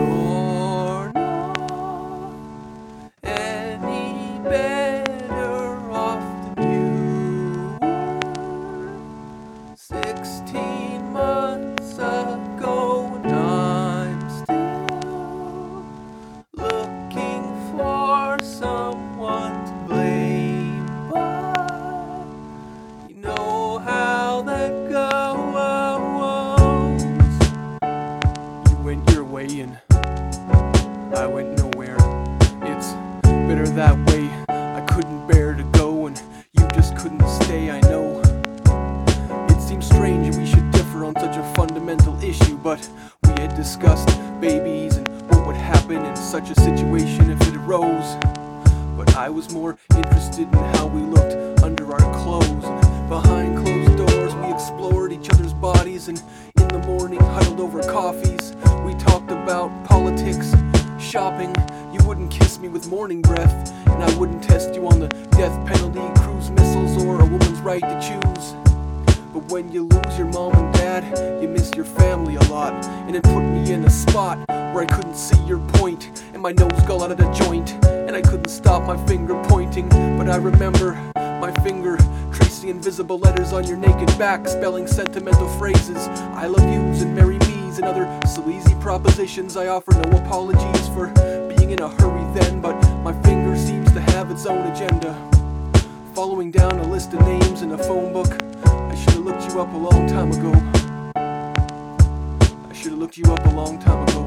S5: Spelling sentimental phrases, I love yous and marry me's and other sleazy propositions. I offer no apologies for being in a hurry then, but my finger seems to have its own agenda. Following down a list of names in a phone book, I should have looked you up a long time ago. I should have looked you up a long time ago.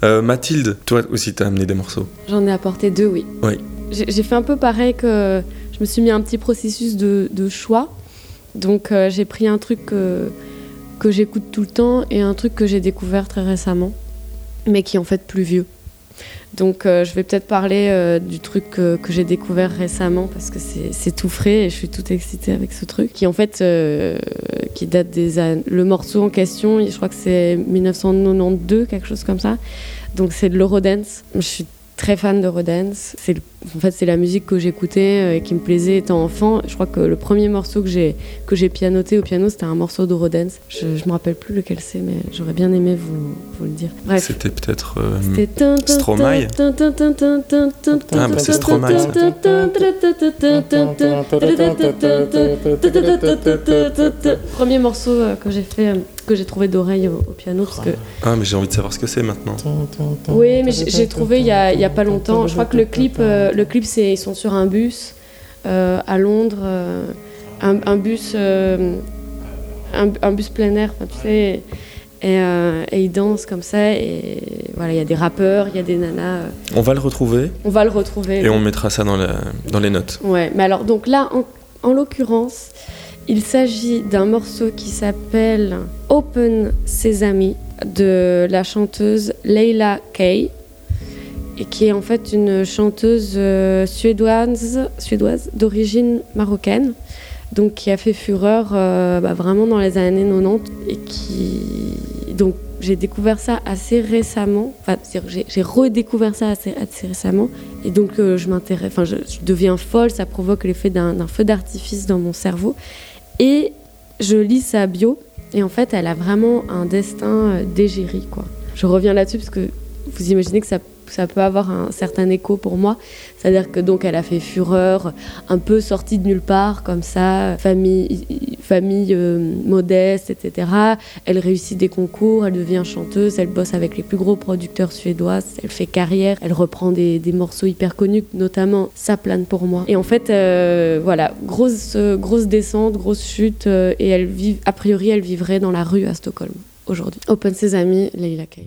S1: Euh, Mathilde, toi aussi t'as amené des morceaux.
S3: J'en ai apporté deux, oui.
S1: Oui.
S3: J'ai, j'ai fait un peu pareil que je me suis mis un petit processus de, de choix. Donc euh, j'ai pris un truc que, que j'écoute tout le temps et un truc que j'ai découvert très récemment, mais qui est en fait plus vieux. Donc euh, je vais peut-être parler euh, du truc que, que j'ai découvert récemment parce que c'est, c'est tout frais et je suis toute excitée avec ce truc qui en fait euh, qui date des années. Le morceau en question, je crois que c'est dix-neuf cent quatre-vingt-douze, quelque chose comme ça. Donc c'est de l'Eurodance. Je suis très fan d'Eurodance. C'est, en fait, c'est la musique que j'écoutais et qui me plaisait étant enfant. Je crois que le premier morceau que j'ai, que j'ai pianoté au piano, c'était un morceau d'Eurodance. Je ne me rappelle plus lequel c'est, mais j'aurais bien aimé vous, vous le dire. Bref.
S1: C'était peut-être euh,
S3: C'était
S1: Stromae. Ah, bah c'est Stromae, ça.
S3: Premier morceau euh, que j'ai fait, euh, que j'ai trouvé d'oreille au, au piano. Parce que...
S1: Ah, mais j'ai envie de savoir ce que c'est maintenant.
S3: Oui, mais j'ai, j'ai trouvé il y a, il y a pas longtemps. Je crois que le clip, euh, le clip c'est, ils sont sur un bus euh, à Londres, euh, un, un bus, euh, un, un bus plein air, tu sais, et, euh, et ils dansent comme ça. Et voilà, il y a des rappeurs, il y a des nanas. Euh,
S1: On va le retrouver.
S3: On va le retrouver.
S1: Et on mettra ça dans, la, dans les notes.
S3: Ouais, mais alors donc là, en, en l'occurrence, il s'agit d'un morceau qui s'appelle Open Sesame de la chanteuse Leila Kay. Et qui est en fait une chanteuse euh, suédoise, suédoise d'origine marocaine, donc qui a fait fureur euh, bah, vraiment dans les années quatre-vingt-dix et qui donc j'ai découvert ça assez récemment, enfin j'ai, j'ai redécouvert ça assez, assez récemment et donc euh, je m'intéresse, enfin je, je deviens folle, ça provoque l'effet d'un, d'un feu d'artifice dans mon cerveau et je lis sa bio et en fait elle a vraiment un destin euh, d'égérie quoi. Je reviens là-dessus parce que vous imaginez que ça ça peut avoir un certain écho pour moi. C'est-à-dire que donc elle a fait fureur, un peu sortie de nulle part, comme ça, famille, famille euh, modeste, et cetera. Elle réussit des concours, elle devient chanteuse, elle bosse avec les plus gros producteurs suédois, elle fait carrière, elle reprend des, des morceaux hyper connus, notamment Ça plane pour moi. Et en fait, euh, voilà, grosse, euh, grosse descente, grosse chute, euh, et elle vit, a priori, elle vivrait dans la rue à Stockholm aujourd'hui. Open Sesame, Leila Kay.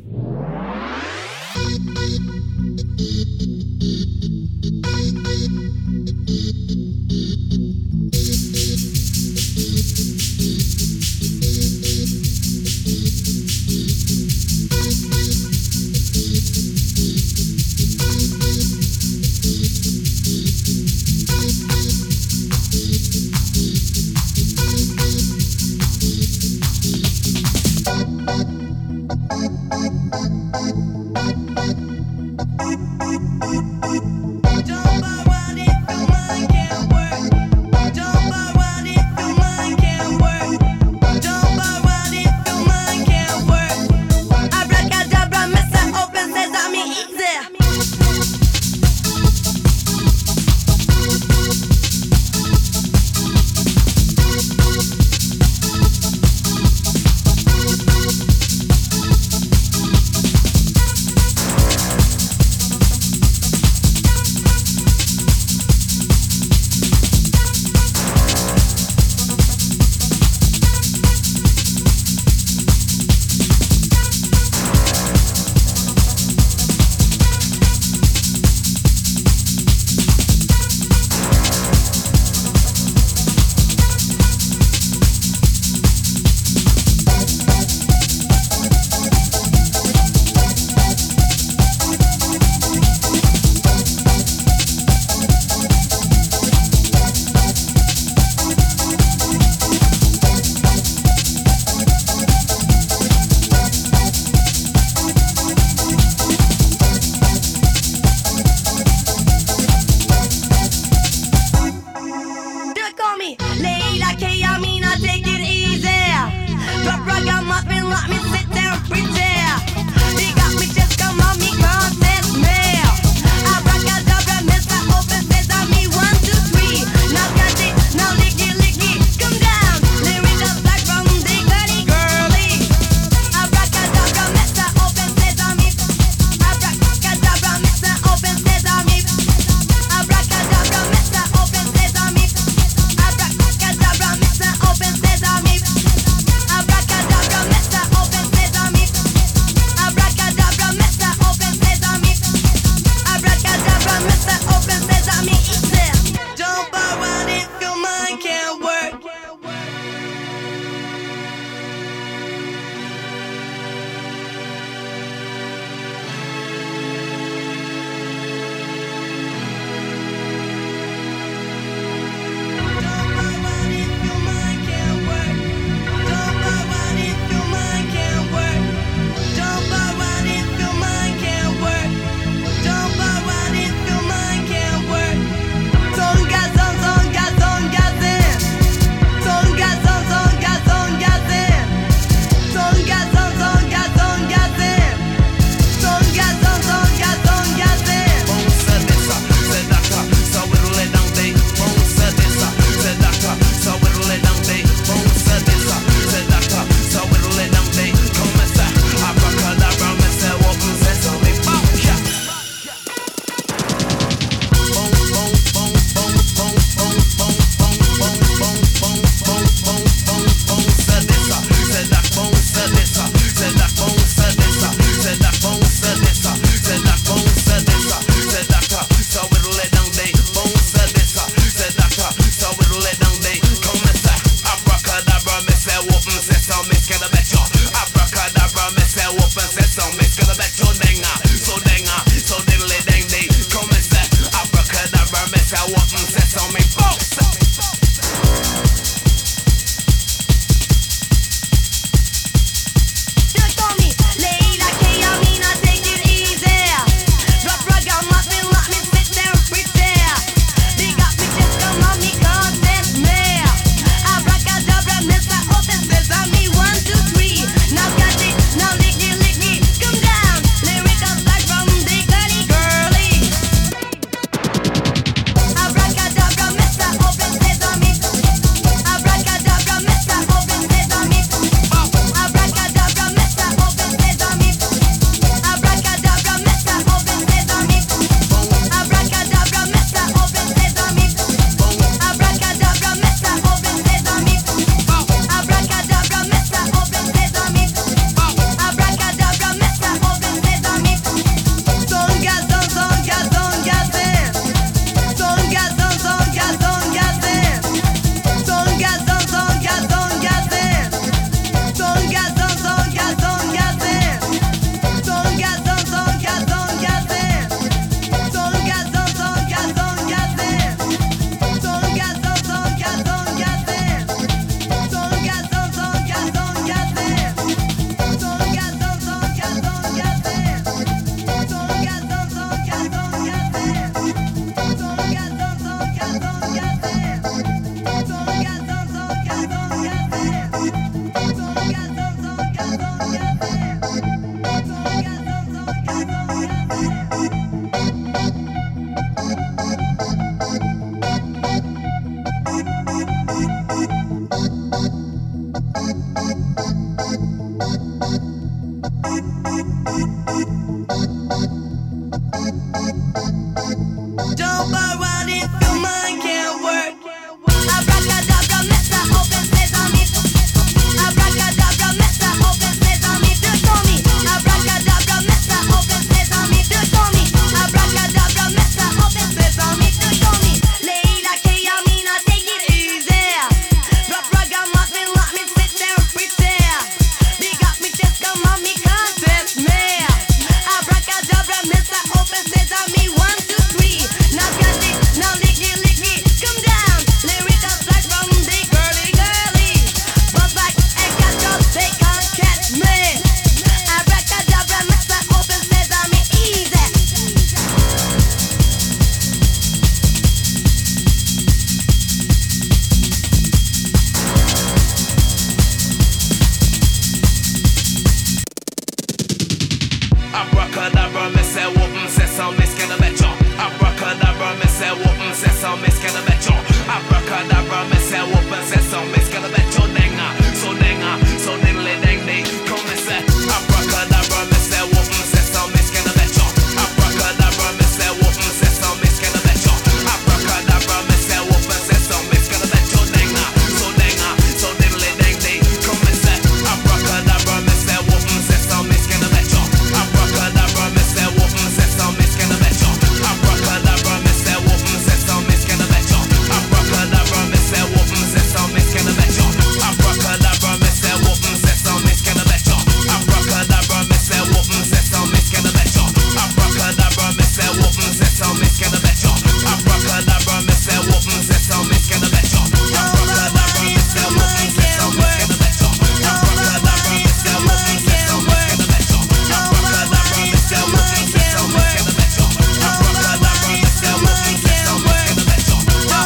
S6: sesame, skelebecho. Abracadabra, me say open sesame, skelebecho, denga. So denga, so diddly dang day. Come me say, abracadabra, me say open sesame, skelebecho. Abracadabra, me say open sesame, skelebecho. Abracadabra, me say open sesame, skelebecho, denga. So denga, so diddly dang day. Come me say, abracadabra, me say open sesame, skelebecho. Abracadabra, me say open sesame, skelebecho. Abracadabra, me say open sesame, skelebecho. Abracadabra, me say open sesame, skelebecho. Abracadabra, me say open sesame, skelebecho. Abracadabra, me say open sesame, skelebecho. Abracadabra, me say open sesame, skelebecho. Abracadabra, me say open sesame, skelebecho. Abracadabra, me say open sesame, skelebecho. Abracadabra, me say open sesame, skelebecho. Abracadabra, me say open sesame, skelebecho. Abracadabra, me say open sesame, skelebecho.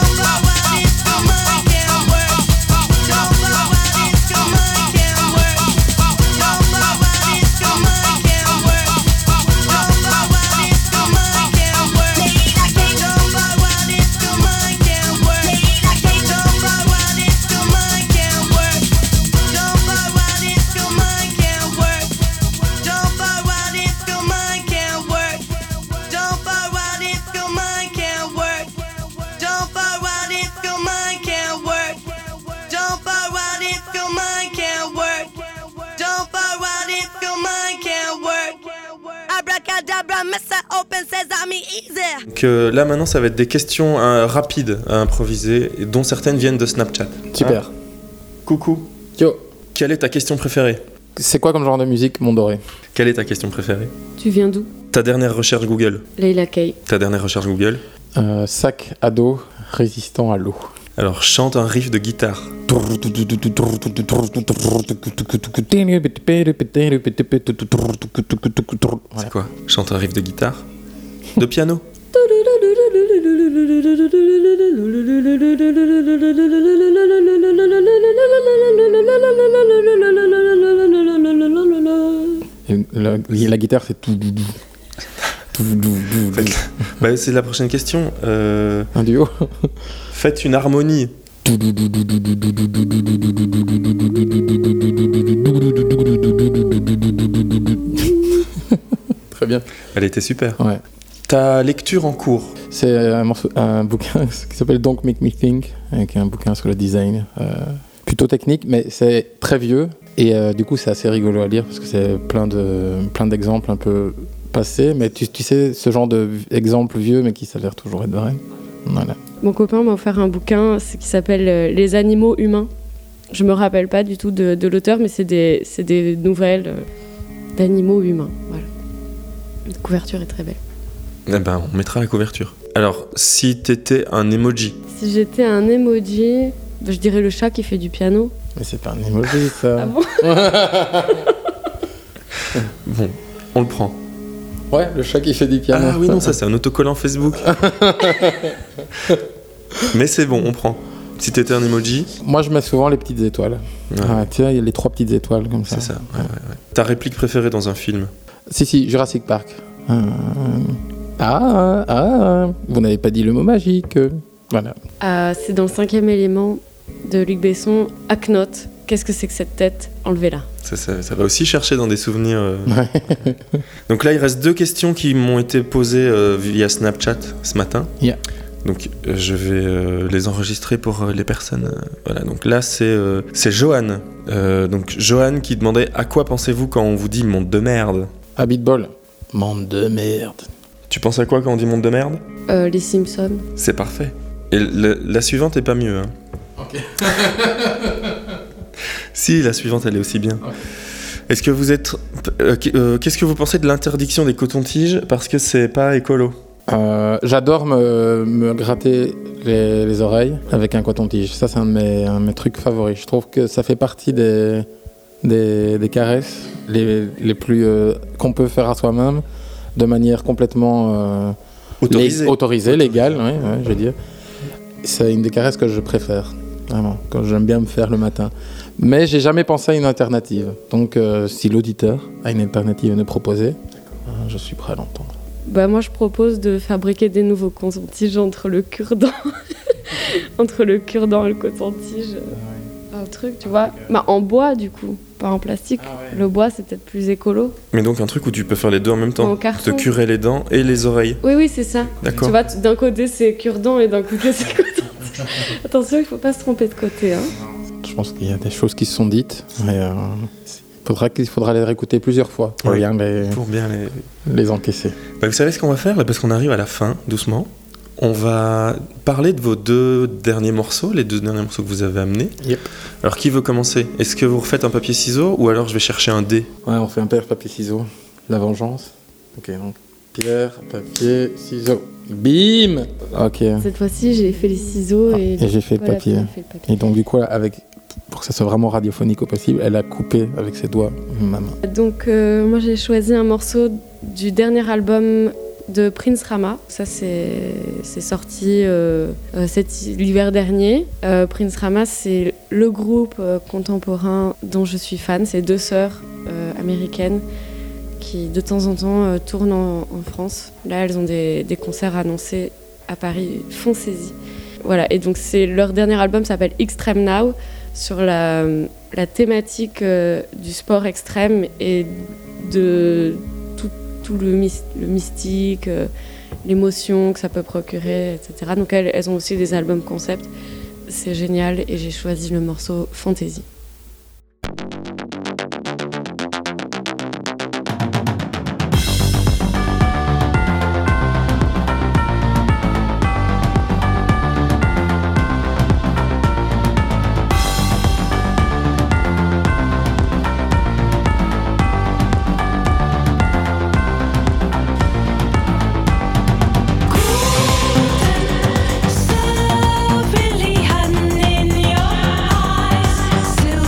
S1: Donc euh, là maintenant ça va être des questions euh, rapides à improviser, et dont certaines viennent de Snapchat.
S2: Super.
S1: Hein. Coucou.
S2: Yo.
S1: Quelle est ta question préférée?
S2: C'est quoi comme genre de musique, Mon Doré?
S1: Quelle est ta question préférée?
S3: Tu viens d'où?
S1: Ta dernière recherche Google?
S3: Leila Kay.
S1: Ta dernière recherche Google?
S2: euh, Sac à dos résistant à l'eau.
S1: Alors chante un riff de guitare. C'est quoi? Chante un riff de guitare? De piano?
S2: Et la, la guitare, c'est tout.
S1: Bah, c'est la prochaine question. Euh,
S2: Un duo.
S1: Faites une harmonie.
S2: Très bien.
S1: Elle était super.
S2: Ouais.
S1: Ta lecture en cours?
S2: C'est un, morceau, un bouquin qui s'appelle Don't Make Me Think, qui est un bouquin sur le design. Euh, plutôt technique, mais c'est très vieux. Et euh, du coup, c'est assez rigolo à lire parce que c'est plein, de, plein d'exemples un peu passés. Mais tu, tu sais, ce genre d'exemples vieux, mais qui s'avèrent toujours être vrais. Voilà.
S3: Mon copain m'a offert un bouquin qui s'appelle euh, Les animaux humains. Je me rappelle pas du tout de, de l'auteur, mais c'est des, c'est des nouvelles euh, d'animaux humains. Voilà. La couverture est très belle.
S1: Eh ben, on mettra la couverture. Alors, si t'étais un emoji?
S3: Si j'étais un emoji, je dirais le chat qui fait du piano.
S2: Mais c'est pas un emoji, ça.
S3: Ah bon?
S1: Bon, on le prend.
S2: Ouais, le chat qui fait du piano.
S1: Ah oui, non, ça c'est un autocollant Facebook. Mais c'est bon, on prend. Si t'étais un emoji?
S2: Moi, je mets souvent les petites étoiles.
S1: Ouais.
S2: Ah, tu vois, il y a les trois petites étoiles comme ça.
S1: C'est ça, ouais, ouais, ouais. Ta réplique préférée dans un film?
S2: Si, si, Jurassic Park. Euh, Ah, ah, vous n'avez pas dit le mot magique. Voilà.
S3: Euh, c'est dans le cinquième élément de Luc Besson, Akhenaton. Qu'est-ce que c'est que cette tête? Enlevez-la.
S1: Ça, ça, ça va aussi chercher dans des souvenirs. Euh... Donc là, il reste deux questions qui m'ont été posées euh, via Snapchat ce matin.
S2: Yeah.
S1: Donc euh, je vais euh, les enregistrer pour euh, les personnes. Euh, voilà. Donc là, c'est euh, c'est Johan. Euh, donc Johan qui demandait à quoi pensez-vous quand on vous dit monde de merde?
S2: À Beatball. Monde de merde.
S1: Tu penses à quoi quand on dit monde de merde?
S3: euh, Les Simpsons.
S1: C'est parfait. Et le, la suivante est pas mieux. Hein.
S2: Ok.
S1: Si, la suivante, elle est aussi bien.
S2: Okay.
S1: Est-ce que vous êtes... Euh, qu'est-ce que vous pensez de l'interdiction des cotons-tiges parce que c'est pas écolo?
S2: euh, J'adore me, me gratter les, les oreilles avec un coton-tige. Ça, c'est un de mes, un de mes trucs favoris. Je trouve que ça fait partie des, des, des caresses les, les plus... Euh, qu'on peut faire à soi-même de manière complètement... Euh,
S1: autorisée.
S2: Lég- autorisée, légale, ouais, ouais, je veux dire. C'est une des caresses que je préfère. Vraiment, quand j'aime bien me faire le matin. Mais j'ai jamais pensé à une alternative. Donc, euh, si l'auditeur a une alternative à nous proposer, euh, je suis prêt à l'entendre.
S3: bah, moi, je propose de fabriquer des nouveaux cotons-tiges entre le cure-dent, entre le cure-dent et le coton-tige. Un truc, tu vois, bah, en bois du coup, pas en plastique. Ah ouais. Le bois, c'est peut-être plus écolo.
S1: Mais donc un truc où tu peux faire les deux en même temps,
S3: en carton.
S1: Te curer les dents et les oreilles.
S3: Oui, oui, c'est ça.
S1: D'accord.
S3: Tu vois, t- d'un côté c'est cure-dent et d'un côté c'est coton-tige. Attention, il faut pas se tromper de côté. Hein.
S2: Je pense qu'il y a des choses qui se sont dites, mais euh, faudra qu'il faudra les réécouter plusieurs fois pour, ouais. bien, les,
S1: pour bien les...
S2: les encaisser.
S1: Bah, vous savez ce qu'on va faire là, parce qu'on arrive à la fin, doucement. On va parler de vos deux derniers morceaux, les deux derniers morceaux que vous avez amenés.
S2: Yep.
S1: Alors, qui veut commencer ? Est-ce que vous refaites un papier-ciseau ou alors je vais chercher un dé ?
S2: Ouais, on fait un pierre, papier, ciseaux. La vengeance. Ok, donc pierre, papier, ciseaux. Bim ! Ok.
S3: Cette fois-ci, j'ai fait les ciseaux et,
S2: et j'ai fait le papier.
S3: fait le papier.
S2: Et donc, du coup, avec, pour que ça soit vraiment radiophonique au possible, elle a coupé avec ses doigts ma main.
S3: Donc, euh, moi, j'ai choisi un morceau du dernier album de Prince Rama. Ça, c'est, c'est sorti euh, cet, l'hiver dernier. Euh, Prince Rama, c'est le groupe euh, contemporain dont je suis fan. C'est deux sœurs euh, américaines qui, de temps en temps, euh, tournent en, en France. Là, elles ont des, des concerts annoncés à Paris. Foncez-y. Voilà, et donc c'est, leur dernier album s'appelle Extreme Now, sur la, la thématique euh, du sport extrême et de tout le, myst- le mystique, euh, l'émotion que ça peut procurer, et cetera. Donc elles, elles ont aussi des albums concept. C'est génial et j'ai choisi le morceau Fantasy.
S4: So really hidden in your eyes.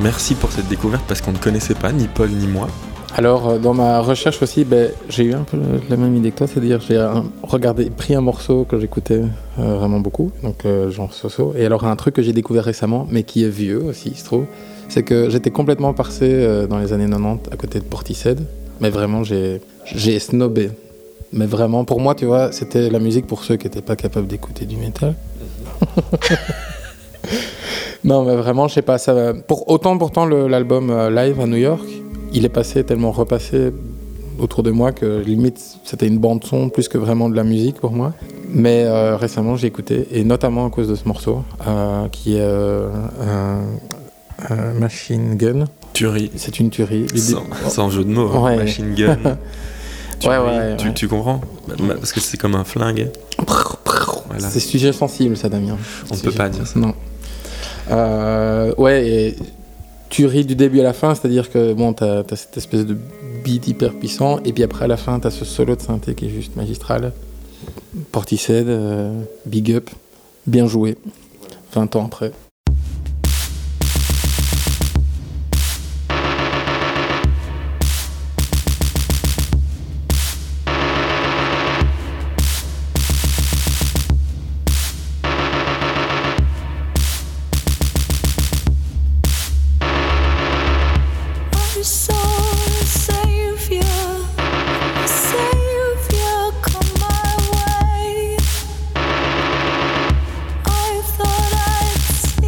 S1: merci pour cette découverte parce qu'on ne connaissait pas, ni Paul ni moi.
S2: Alors, euh, dans ma recherche aussi, ben, j'ai eu un peu le- la même idée que toi, c'est-à-dire j'ai un- regardé, pris un morceau que j'écoutais euh, vraiment beaucoup, donc euh, genre Soso. Et alors, un truc que j'ai découvert récemment, mais qui est vieux aussi, il se trouve, c'est que j'étais complètement passé euh, dans les années quatre-vingt-dix à côté de Portishead, mais vraiment, j'ai, j'ai snobé. Mais vraiment, pour moi, tu vois, c'était la musique pour ceux qui n'étaient pas capables d'écouter du métal. Non, mais vraiment, je sais pas, ça va. Pour, autant pourtant, le- l'album euh, live à New York, il est passé tellement repassé autour de moi que limite, c'était une bande-son plus que vraiment de la musique pour moi. Mais euh, récemment, j'ai écouté, et notamment à cause de ce morceau, euh, qui est euh, un, un Machine Gun.
S1: Tuerie.
S2: C'est une tuerie. L'idée-
S1: Sans, sans jeu de mots, hein.
S2: Ouais.
S1: Machine gun. Tuerie,
S2: Ouais, ouais,
S1: tu,
S2: ouais.
S1: tu comprends? Bah, Parce que c'est comme un flingue. Voilà.
S2: C'est sujet sensible, ça, Damien.
S1: On ne
S2: Sujet-
S1: peut pas dire ça.
S2: Non. Euh, ouais, et tu ris du début à la fin, c'est-à-dire que bon, t'as, as cette espèce de beat hyper puissant, et puis après à la fin, t'as ce solo de synthé qui est juste magistral. Portishead, euh, big up, bien joué, vingt ans après.
S4: I saw a savior, a savior come my way. I thought I'd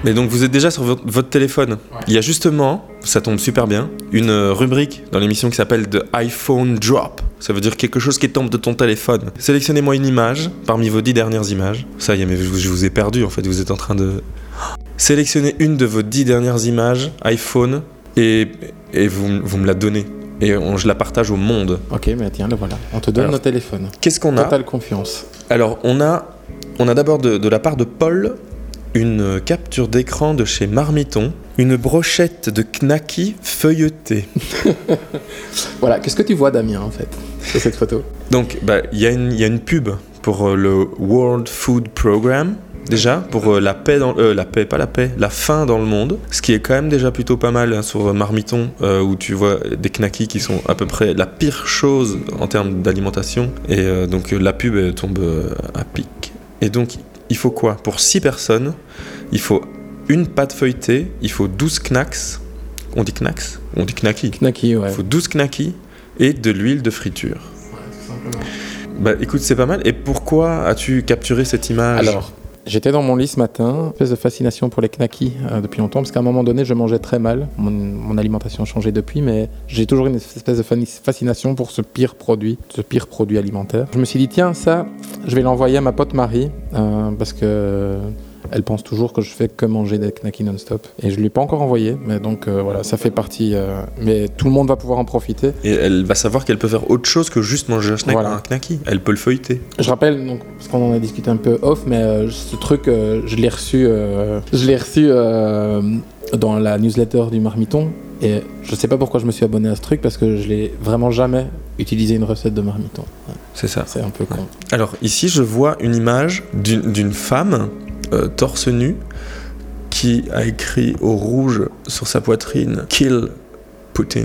S1: Mais donc vous êtes déjà sur votre, votre téléphone. Ouais. Il y a justement, ça tombe super bien, une rubrique dans l'émission qui s'appelle The iPhone Drop. Ça veut dire quelque chose qui tombe de ton téléphone. Sélectionnez-moi une image parmi vos dix dernières images. Ça y est, mais je vous, je vous ai perdu en fait, vous êtes en train de... Sélectionnez une de vos dix dernières images iPhone et, et vous, vous me la donnez. Et on, je la partage au monde.
S2: Ok, mais tiens, le voilà. On te donne
S1: Alors,
S2: nos téléphones.
S1: Qu'est-ce qu'on a ?
S2: Totale confiance.
S1: Alors, on a, on a d'abord de, de la part de Paul une capture d'écran de chez Marmiton, une brochette de knacky feuilletée.
S2: Voilà, qu'est-ce que tu vois, Damien, en fait, sur cette photo ?
S1: Donc, bah, y a une, y a une pub pour euh, le World Food Programme. Déjà, pour euh, la paix, dans, euh, la paix, pas la paix, la faim dans le monde, ce qui est quand même déjà plutôt pas mal hein, sur Marmiton, euh, où tu vois des knackis qui sont à peu près la pire chose en termes d'alimentation, et euh, donc la pub elle tombe euh, à pic. Et donc, il faut quoi ? Pour six personnes, il faut une pâte feuilletée, il faut douze knacks, on dit knacks ? On dit knackis.
S2: Knacky, ouais.
S1: Il faut douze knackis et de l'huile de friture.
S2: Ouais, tout simplement.
S1: Bah écoute, c'est pas mal. Et pourquoi as-tu capturé cette image ?
S2: Alors, j'étais dans mon lit ce matin, une espèce de fascination pour les knackis euh, depuis longtemps, parce qu'à un moment donné, je mangeais très mal. Mon, mon alimentation a changé depuis, mais j'ai toujours une espèce de fascination pour ce pire produit, ce pire produit alimentaire. Je me suis dit, tiens, ça, je vais l'envoyer à ma pote Marie, euh, parce que elle pense toujours que je fais que manger des knackis non-stop. Et je ne lui ai pas encore envoyé, mais donc euh, voilà, ça fait partie. Euh, mais tout le monde va pouvoir en profiter.
S1: Et elle va savoir qu'elle peut faire autre chose que juste manger un, snack,
S2: voilà.
S1: un knacki. Elle peut le feuilleter.
S2: Je rappelle, donc, parce qu'on en a discuté un peu off, mais euh, ce truc, euh, je l'ai reçu, euh, je l'ai reçu euh, dans la newsletter du Marmiton. Et je ne sais pas pourquoi je me suis abonné à ce truc, parce que je n'ai vraiment jamais utilisé une recette de Marmiton. Ouais.
S1: C'est ça.
S2: C'est un peu con.
S1: Alors ici, je vois une image d'une, d'une femme euh, torse nu qui a écrit au rouge sur sa poitrine « Kill Poutine »,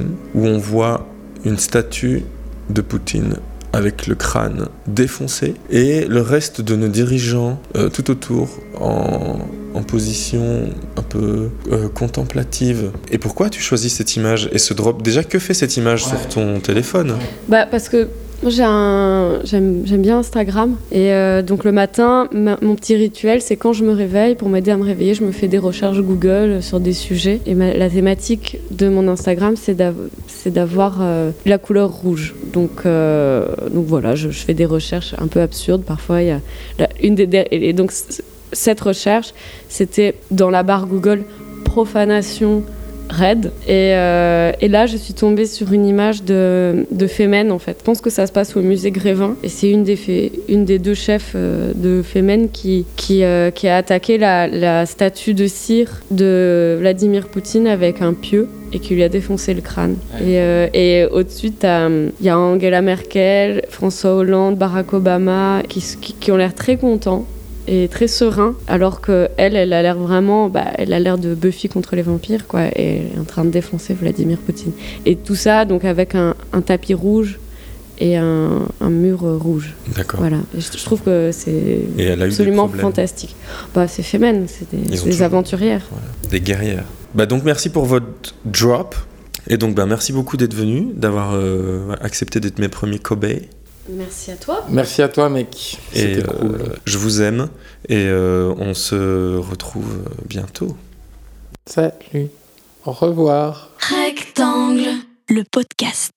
S1: où on voit une statue de Poutine avec le crâne défoncé et le reste de nos dirigeants euh, tout autour en, en position un peu euh, contemplative. Et pourquoi tu choisis cette image et ce drop ? Déjà, que fait cette image ouais. sur ton téléphone ?
S3: Bah parce que moi j'ai un j'aime j'aime bien Instagram et euh, donc le matin ma, mon petit rituel c'est quand je me réveille, pour m'aider à me réveiller, je me fais des recherches Google sur des sujets et ma, la thématique de mon Instagram c'est d'avoir, c'est d'avoir euh, la couleur rouge. Donc euh, donc voilà, je, je fais des recherches un peu absurdes parfois. Il y a la, une des et donc cette recherche c'était dans la barre Google profanation raide et, euh, et là je suis tombée sur une image de, de Femen en fait. Je pense que ça se passe au musée Grévin et c'est une des, fé, une des deux chefs euh, de Femen qui, qui, euh, qui a attaqué la, la statue de cire de Vladimir Poutine avec un pieu et qui lui a défoncé le crâne. Et, euh, et au-dessus, il y a Angela Merkel, François Hollande, Barack Obama qui, qui, qui ont l'air très contents et très serein, alors que elle, elle a l'air vraiment, bah, elle a l'air de Buffy contre les vampires, quoi, et elle est en train de défoncer Vladimir Poutine. Et tout ça, donc avec un, un tapis rouge et un, un mur rouge.
S1: D'accord.
S3: Voilà. Et je, je trouve que c'est absolument fantastique. Bah, c'est Femen, c'est des, c'est des aventurières.
S1: Voilà. Des guerrières. Bah donc merci pour votre drop. Et donc bah merci beaucoup d'être venu, d'avoir euh, accepté d'être mes premiers cobayes.
S3: Merci à toi.
S2: Merci à toi, mec. C'était
S1: et,
S2: cool.
S1: Euh, je vous aime et euh, on se retrouve bientôt.
S2: Salut. Au revoir.
S7: Rectangle, le podcast.